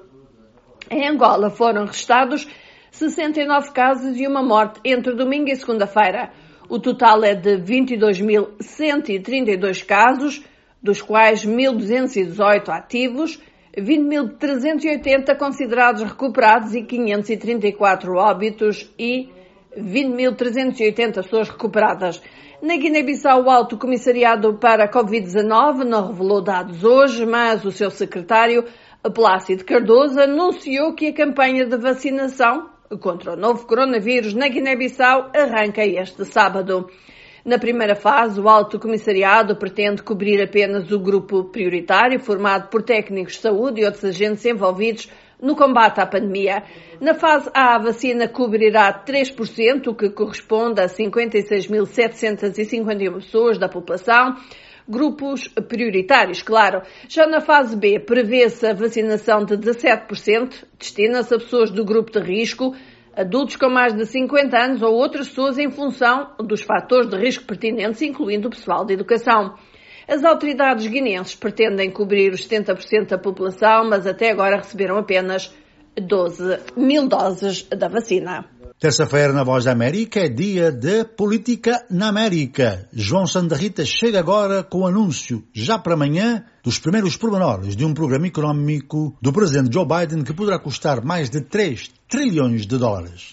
Em Angola foram registrados sessenta e nove casos e uma morte entre domingo e segunda-feira. O total é de vinte e dois mil cento e trinta e dois casos, dos quais mil duzentos e dezoito ativos, vinte mil trezentos e oitenta considerados recuperados e quinhentos e trinta e quatro óbitos e vinte mil trezentos e oitenta pessoas recuperadas. Na Guiné-Bissau, o Alto Comissariado para a covid dezenove não revelou dados hoje, mas o seu secretário, Plácido Cardoso, anunciou que a campanha de vacinação contra o novo coronavírus na Guiné-Bissau arranca este sábado. Na primeira fase, o Alto Comissariado pretende cobrir apenas o grupo prioritário, formado por técnicos de saúde e outros agentes envolvidos no combate à pandemia. Na fase A, a vacina cobrirá três por cento, o que corresponde a cinquenta e seis mil setecentas e cinquenta e uma pessoas da população, grupos prioritários, claro. Já na fase B, prevê-se a vacinação de dezassete por cento, destina-se a pessoas do grupo de risco, adultos com mais de cinquenta anos ou outras pessoas em função dos fatores de risco pertinentes, incluindo o pessoal de educação. As autoridades guineenses pretendem cobrir os setenta por cento da população, mas até agora receberam apenas doze mil doses da vacina. Terça-feira, na Voz da América, é dia de Política na América. João Santa Rita chega agora com o anúncio, já para amanhã, dos primeiros pormenores de um programa económico do presidente Joe Biden que poderá custar mais de três trilhões de dólares.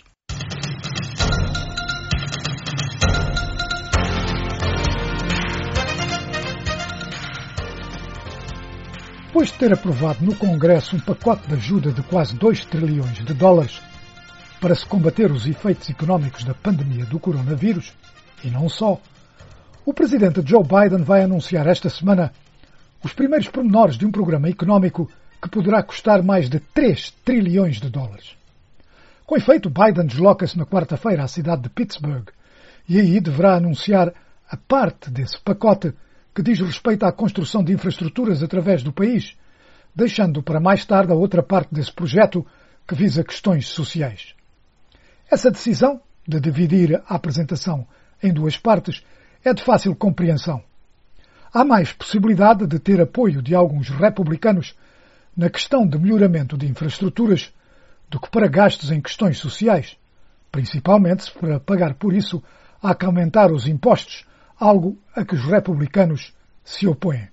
Depois de ter aprovado no Congresso um pacote de ajuda de quase dois trilhões de dólares para se combater os efeitos económicos da pandemia do coronavírus, e não só, o presidente Joe Biden vai anunciar esta semana os primeiros pormenores de um programa económico que poderá custar mais de três trilhões de dólares. Com efeito, Biden desloca-se na quarta-feira à cidade de Pittsburgh e aí deverá anunciar a parte desse pacote que diz respeito à construção de infraestruturas através do país, deixando para mais tarde a outra parte desse projeto que visa questões sociais. Essa decisão de dividir a apresentação em duas partes é de fácil compreensão. Há mais possibilidade de ter apoio de alguns republicanos na questão de melhoramento de infraestruturas do que para gastos em questões sociais, principalmente se para pagar por isso há que aumentar os impostos, algo a que os republicanos se opõem.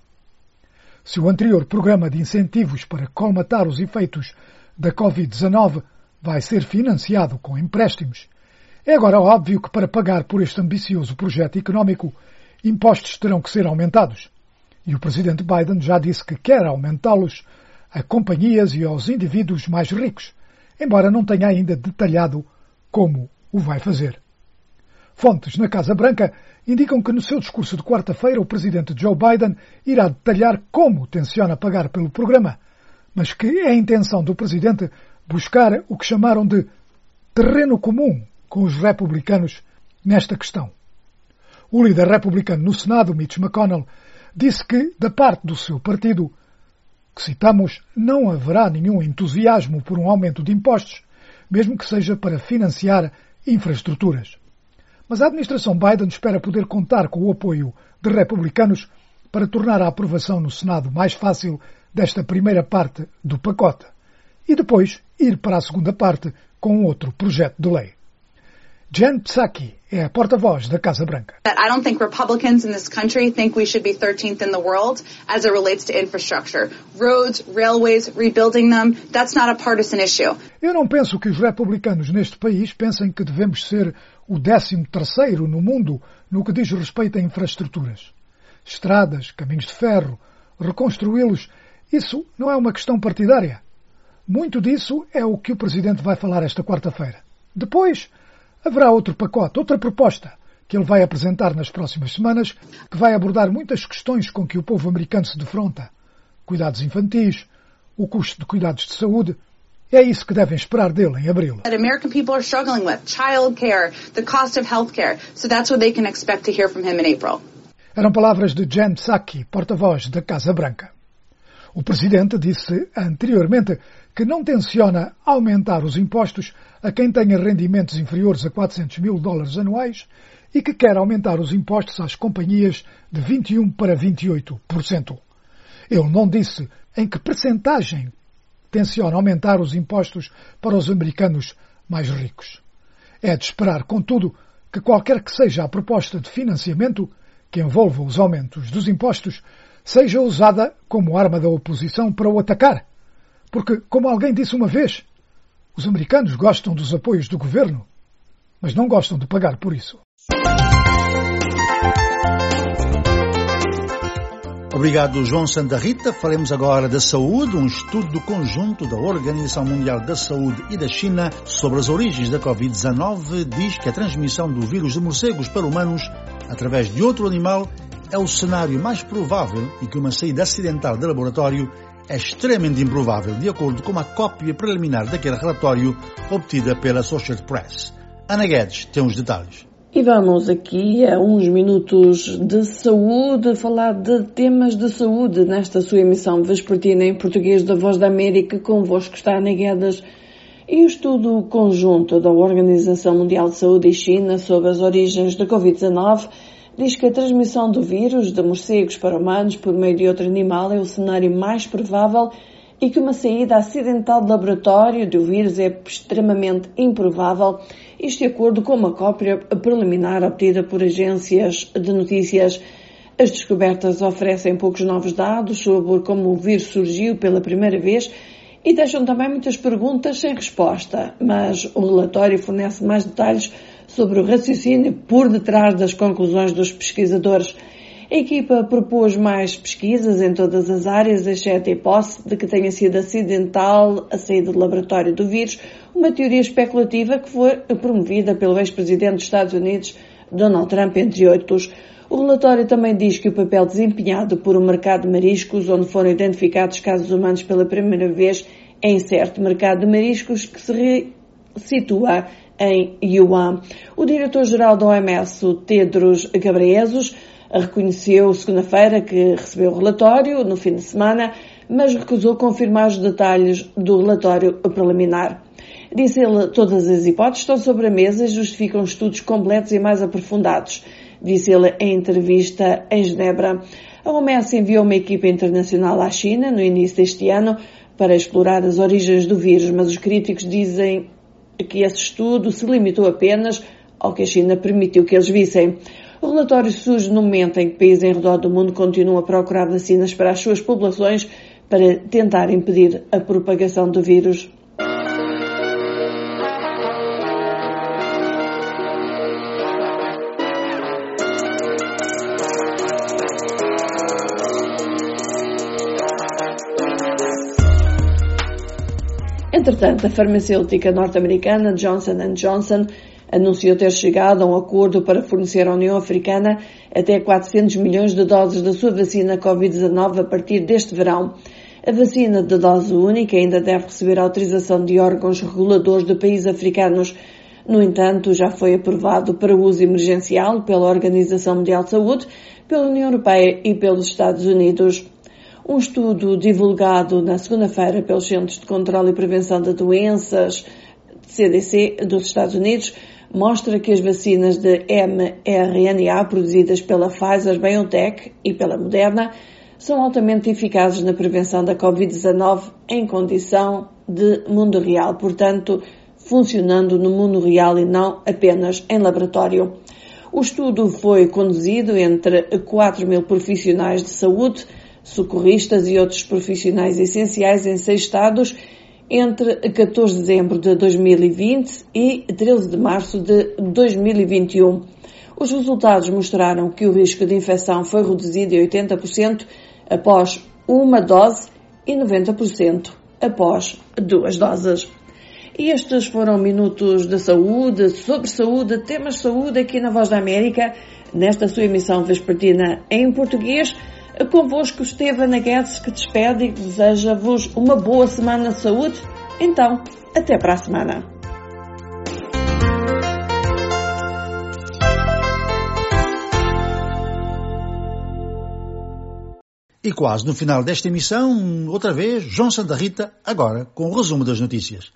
Se o anterior programa de incentivos para colmatar os efeitos da covid dezenove vai ser financiado com empréstimos, é agora óbvio que para pagar por este ambicioso projeto económico, impostos terão que ser aumentados. E o presidente Biden já disse que quer aumentá-los a companhias e aos indivíduos mais ricos, embora não tenha ainda detalhado como o vai fazer. Fontes na Casa Branca indicam que no seu discurso de quarta-feira o presidente Joe Biden irá detalhar como tenciona pagar pelo programa, mas que é a intenção do presidente buscar o que chamaram de terreno comum com os republicanos nesta questão. O líder republicano no Senado, Mitch McConnell, disse que, da parte do seu partido, que citamos, não haverá nenhum entusiasmo por um aumento de impostos, mesmo que seja para financiar infraestruturas. Mas a administração Biden espera poder contar com o apoio de republicanos para tornar a aprovação no Senado mais fácil desta primeira parte do pacote e depois ir para a segunda parte com outro projeto de lei. Jen Psaki é a porta-voz da Casa Branca. I don't think Republicans in this country think we should be thirteenth in the world as it relates to infrastructure. Roads, railways, rebuilding them, that's not a partisan issue. Eu não penso que os republicanos neste país pensem que devemos ser o décimo terceiro no mundo no que diz respeito a infraestruturas. Estradas, caminhos de ferro, reconstruí-los, isso não é uma questão partidária. Muito disso é o que o presidente vai falar esta quarta-feira. Depois, haverá outro pacote, outra proposta, que ele vai apresentar nas próximas semanas, que vai abordar muitas questões com que o povo americano se defronta. Cuidados infantis, o custo de cuidados de saúde. É isso que devem esperar dele em abril. That American people are struggling with, child care, the cost of health care. So that's what they can expect to hear from him in April. Eram palavras de Jen Psaki, porta-voz da Casa Branca. O presidente disse anteriormente que não tenciona aumentar os impostos a quem tenha rendimentos inferiores a quatrocentos mil dólares anuais e que quer aumentar os impostos às companhias de vinte e um para vinte e oito por cento. Ele não disse em que percentagem tenciona aumentar os impostos para os americanos mais ricos. É de esperar, contudo, que qualquer que seja a proposta de financiamento que envolva os aumentos dos impostos seja usada como arma da oposição para o atacar. Porque, como alguém disse uma vez, os americanos gostam dos apoios do governo, mas não gostam de pagar por isso. Obrigado, João Santa Rita. Falemos agora da saúde. Um estudo conjunto da Organização Mundial da Saúde e da China sobre as origens da covid dezenove diz que a transmissão do vírus de morcegos para humanos através de outro animal é o cenário mais provável e que uma saída acidental de laboratório é extremamente improvável, de acordo com uma cópia preliminar daquele relatório obtida pela Associated Press. Ana Guedes tem os detalhes. E vamos aqui a uns minutos de saúde, falar de temas de saúde nesta sua emissão vespertina em português da Voz da América. Convosco está Ana Guedes. E o estudo conjunto da Organização Mundial de Saúde e China sobre as origens da covid dezenove diz que a transmissão do vírus de morcegos para humanos por meio de outro animal é o cenário mais provável e que uma saída acidental de laboratório do vírus é extremamente improvável, isto de acordo com uma cópia preliminar obtida por agências de notícias. As descobertas oferecem poucos novos dados sobre como o vírus surgiu pela primeira vez e deixam também muitas perguntas sem resposta, mas o relatório fornece mais detalhes sobre o raciocínio por detrás das conclusões dos pesquisadores. A equipa propôs mais pesquisas em todas as áreas, exceto a hipótese de que tenha sido acidental a saída do laboratório do vírus, uma teoria especulativa que foi promovida pelo ex-presidente dos Estados Unidos, Donald Trump, entre outros. O relatório também diz que o papel desempenhado por um mercado de mariscos, onde foram identificados casos humanos pela primeira vez, é incerto. Mercado de mariscos que se situa em Wuhan. O diretor-geral da O M S, o Tedros Ghebreyesus, reconheceu segunda-feira que recebeu o relatório no fim de semana, mas recusou confirmar os detalhes do relatório preliminar. Disse ele, todas as hipóteses estão sobre a mesa e justificam estudos completos e mais aprofundados. Disse ele em entrevista em Genebra. A O M S enviou uma equipa internacional à China no início deste ano para explorar as origens do vírus, mas os críticos dizem que esse estudo se limitou apenas ao que a China permitiu que eles vissem. O relatório surge no momento em que países em redor do mundo continuam a procurar vacinas para as suas populações para tentar impedir a propagação do vírus. Entretanto, a farmacêutica norte-americana Johnson and Johnson anunciou ter chegado a um acordo para fornecer à União Africana até quatrocentos milhões de doses da sua vacina covid dezanove a partir deste verão. A vacina de dose única ainda deve receber autorização de órgãos reguladores de países africanos. No entanto, já foi aprovado para uso emergencial pela Organização Mundial de Saúde, pela União Europeia e pelos Estados Unidos. Um estudo divulgado na segunda-feira pelos Centros de Controlo e Prevenção de Doenças, C D C, dos Estados Unidos, mostra que as vacinas de mRNA produzidas pela Pfizer-BioNTech e pela Moderna são altamente eficazes na prevenção da covid dezanove em condição de mundo real, portanto, funcionando no mundo real e não apenas em laboratório. O estudo foi conduzido entre quatro mil profissionais de saúde, socorristas e outros profissionais essenciais em seis estados entre catorze de dezembro de dois mil e vinte e treze de março de dois mil e vinte e um. Os resultados mostraram que o risco de infecção foi reduzido em oitenta por cento após uma dose e noventa por cento após duas doses. E estes foram minutos de saúde, sobre saúde, temas de saúde aqui na Voz da América, nesta sua emissão vespertina em português. Convosco esteve Ana Guedes, que despede e deseja-vos uma boa semana de saúde. Então, até para a semana. E quase no final desta emissão, outra vez, João Santa Rita, agora com o resumo das notícias.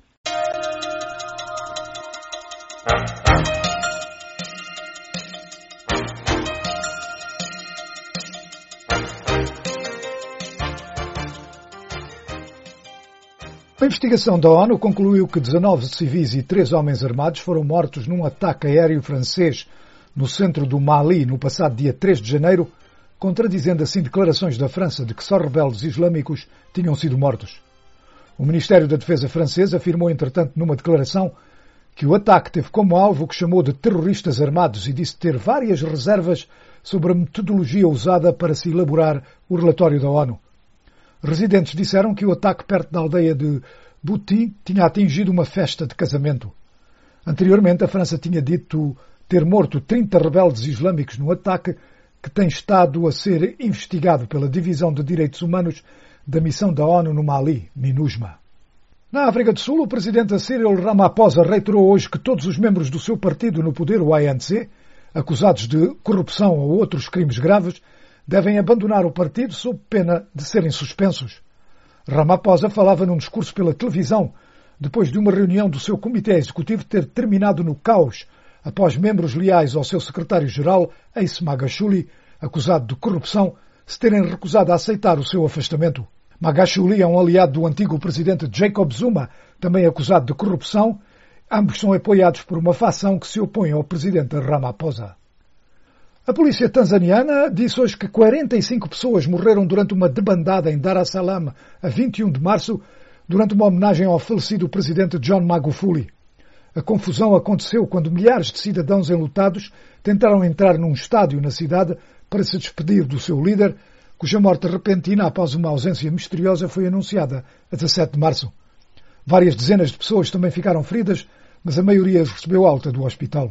A investigação da ONU concluiu que dezanove civis e três homens armados foram mortos num ataque aéreo francês no centro do Mali no passado dia três de janeiro, contradizendo assim declarações da França de que só rebeldes islâmicos tinham sido mortos. O Ministério da Defesa francês afirmou, entretanto, numa declaração, que o ataque teve como alvo o que chamou de terroristas armados e disse ter várias reservas sobre a metodologia usada para se elaborar o relatório da ONU. Residentes disseram que o ataque perto da aldeia de Bouti tinha atingido uma festa de casamento. Anteriormente, a França tinha dito ter morto trinta rebeldes islâmicos no ataque, que tem estado a ser investigado pela Divisão de Direitos Humanos da Missão da ONU no Mali, MINUSMA. Na África do Sul, o presidente Cyril Ramaphosa reiterou hoje que todos os membros do seu partido no poder, o A N C, acusados de corrupção ou outros crimes graves, devem abandonar o partido sob pena de serem suspensos. Ramaphosa falava num discurso pela televisão, depois de uma reunião do seu comitê executivo ter terminado no caos, após membros leais ao seu secretário-geral, Ace Magashule, acusado de corrupção, se terem recusado a aceitar o seu afastamento. Magashule é um aliado do antigo presidente Jacob Zuma, também acusado de corrupção. Ambos são apoiados por uma facção que se opõe ao presidente Ramaphosa. A polícia tanzaniana disse hoje que quarenta e cinco pessoas morreram durante uma debandada em Dar es Salaam a vinte e um de março, durante uma homenagem ao falecido presidente John Magufuli. A confusão aconteceu quando milhares de cidadãos enlutados tentaram entrar num estádio na cidade para se despedir do seu líder, cuja morte repentina após uma ausência misteriosa foi anunciada a dezassete de março. Várias dezenas de pessoas também ficaram feridas, mas a maioria recebeu alta do hospital.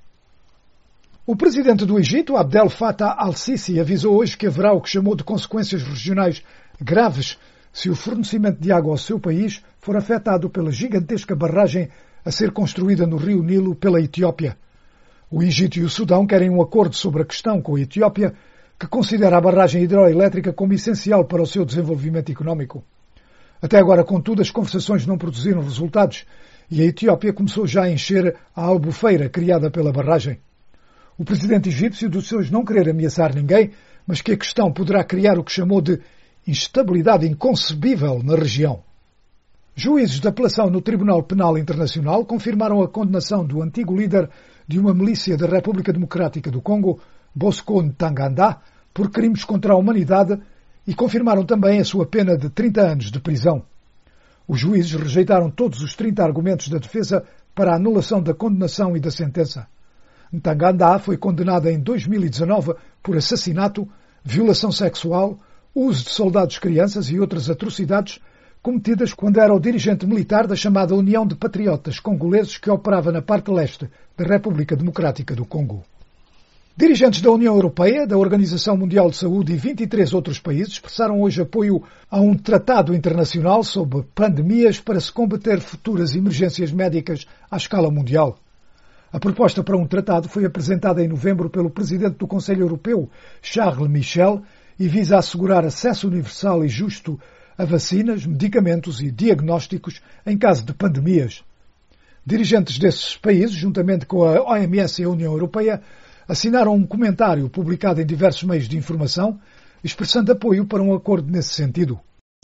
O presidente do Egito, Abdel Fattah al-Sisi, avisou hoje que haverá o que chamou de consequências regionais graves se o fornecimento de água ao seu país for afetado pela gigantesca barragem a ser construída no rio Nilo pela Etiópia. O Egito e o Sudão querem um acordo sobre a questão com a Etiópia, que considera a barragem hidroelétrica como essencial para o seu desenvolvimento económico. Até agora, contudo, as conversações não produziram resultados e a Etiópia começou já a encher a albufeira criada pela barragem. O presidente egípcio disse hoje não querer ameaçar ninguém, mas que a questão poderá criar o que chamou de instabilidade inconcebível na região. Juízes de apelação no Tribunal Penal Internacional confirmaram a condenação do antigo líder de uma milícia da República Democrática do Congo, Bosco Ntaganda, por crimes contra a humanidade e confirmaram também a sua pena de trinta anos de prisão. Os juízes rejeitaram todos os trinta argumentos da defesa para a anulação da condenação e da sentença. Ntaganda foi condenado em dois mil e dezanove por assassinato, violação sexual, uso de soldados crianças e outras atrocidades cometidas quando era o dirigente militar da chamada União de Patriotas Congoleses que operava na parte leste da República Democrática do Congo. Dirigentes da União Europeia, da Organização Mundial de Saúde e vinte e três outros países expressaram hoje apoio a um tratado internacional sobre pandemias para se combater futuras emergências médicas à escala mundial. A proposta para um tratado foi apresentada em novembro pelo Presidente do Conselho Europeu, Charles Michel, e visa assegurar acesso universal e justo a vacinas, medicamentos e diagnósticos em caso de pandemias. Dirigentes desses países, juntamente com a O M S e a União Europeia, assinaram um comentário publicado em diversos meios de informação, expressando apoio para um acordo nesse sentido.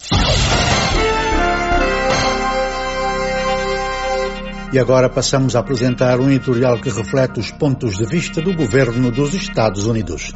E agora passamos a apresentar um editorial que reflete os pontos de vista do governo dos Estados Unidos.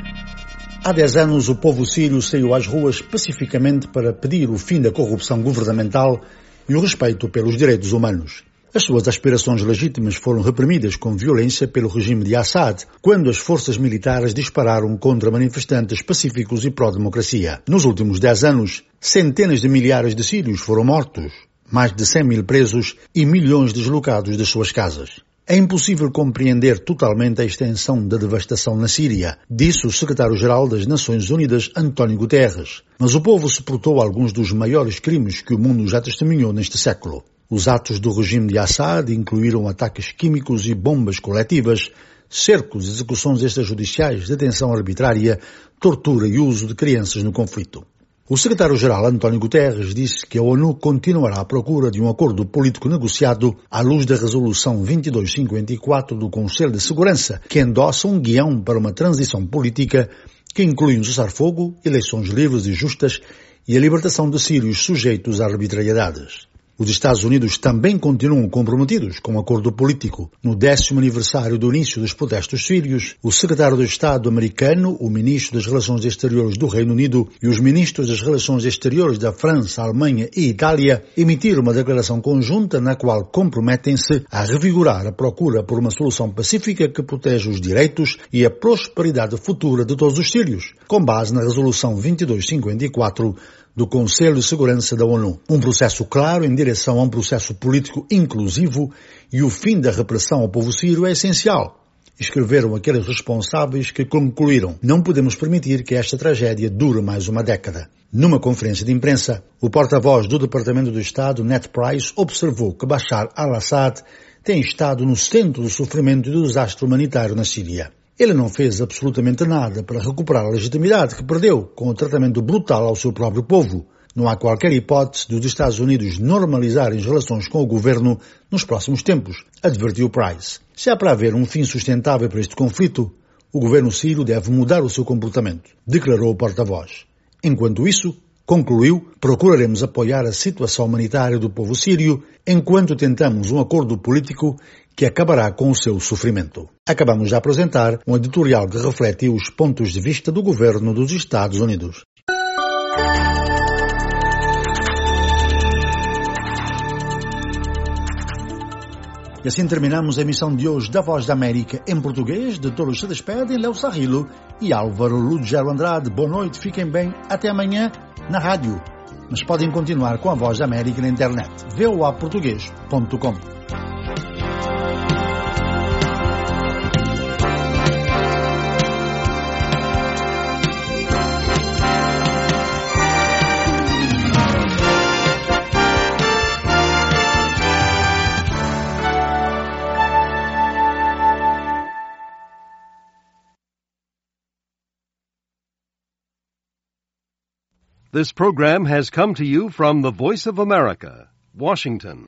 Há dez anos o povo sírio saiu às ruas pacificamente para pedir o fim da corrupção governamental e o respeito pelos direitos humanos. As suas aspirações legítimas foram reprimidas com violência pelo regime de Assad, quando as forças militares dispararam contra manifestantes pacíficos e pró-democracia. Nos últimos dez anos, centenas de milhares de sírios foram mortos, mais de cem mil presos e milhões deslocados das suas casas. É impossível compreender totalmente a extensão da devastação na Síria, disse o secretário-geral das Nações Unidas, António Guterres. Mas o povo suportou alguns dos maiores crimes que o mundo já testemunhou neste século. Os atos do regime de Assad incluíram ataques químicos e bombas coletivas, cercos, execuções extrajudiciais, detenção arbitrária, tortura e uso de crianças no conflito. O secretário-geral António Guterres disse que a ONU continuará à procura de um acordo político negociado à luz da Resolução vinte e dois cinquenta e quatro do Conselho de Segurança, que endossa um guião para uma transição política que inclui um cessar-fogo, eleições livres e justas e a libertação de sírios sujeitos a arbitrariedades. Os Estados Unidos também continuam comprometidos com o acordo político. No décimo aniversário do início dos protestos sírios, o secretário de Estado americano, o ministro das Relações Exteriores do Reino Unido e os ministros das Relações Exteriores da França, Alemanha e Itália emitiram uma declaração conjunta na qual comprometem-se a revigorar a procura por uma solução pacífica que proteja os direitos e a prosperidade futura de todos os sírios, com base na Resolução vinte e dois cinquenta e quatro do Conselho de Segurança da ONU. Um processo claro em direção a um processo político inclusivo e o fim da repressão ao povo sírio é essencial, escreveram aqueles responsáveis que concluíram: não podemos permitir que esta tragédia dure mais uma década. Numa conferência de imprensa, o porta-voz do Departamento do Estado, Ned Price, observou que Bashar al-Assad tem estado no centro do sofrimento e do desastre humanitário na Síria. Ele não fez absolutamente nada para recuperar a legitimidade que perdeu com o tratamento brutal ao seu próprio povo. Não há qualquer hipótese dos Estados Unidos normalizarem as relações com o governo nos próximos tempos, advertiu Price. Se há para haver um fim sustentável para este conflito, o governo sírio deve mudar o seu comportamento, declarou o porta-voz. Enquanto isso, Concluiu, procuraremos apoiar a situação humanitária do povo sírio enquanto tentamos um acordo político que acabará com o seu sofrimento. Acabamos de apresentar um editorial que reflete os pontos de vista do governo dos Estados Unidos. E assim terminamos a emissão de hoje da Voz da América em português. De todos se despedem Léo Sarrilo e Álvaro Lugero Andrade. Boa noite, fiquem bem. Até amanhã na rádio. Mas podem continuar com a Voz da América na internet. v o a português ponto com. This program has come to you from the Voice of America, Washington.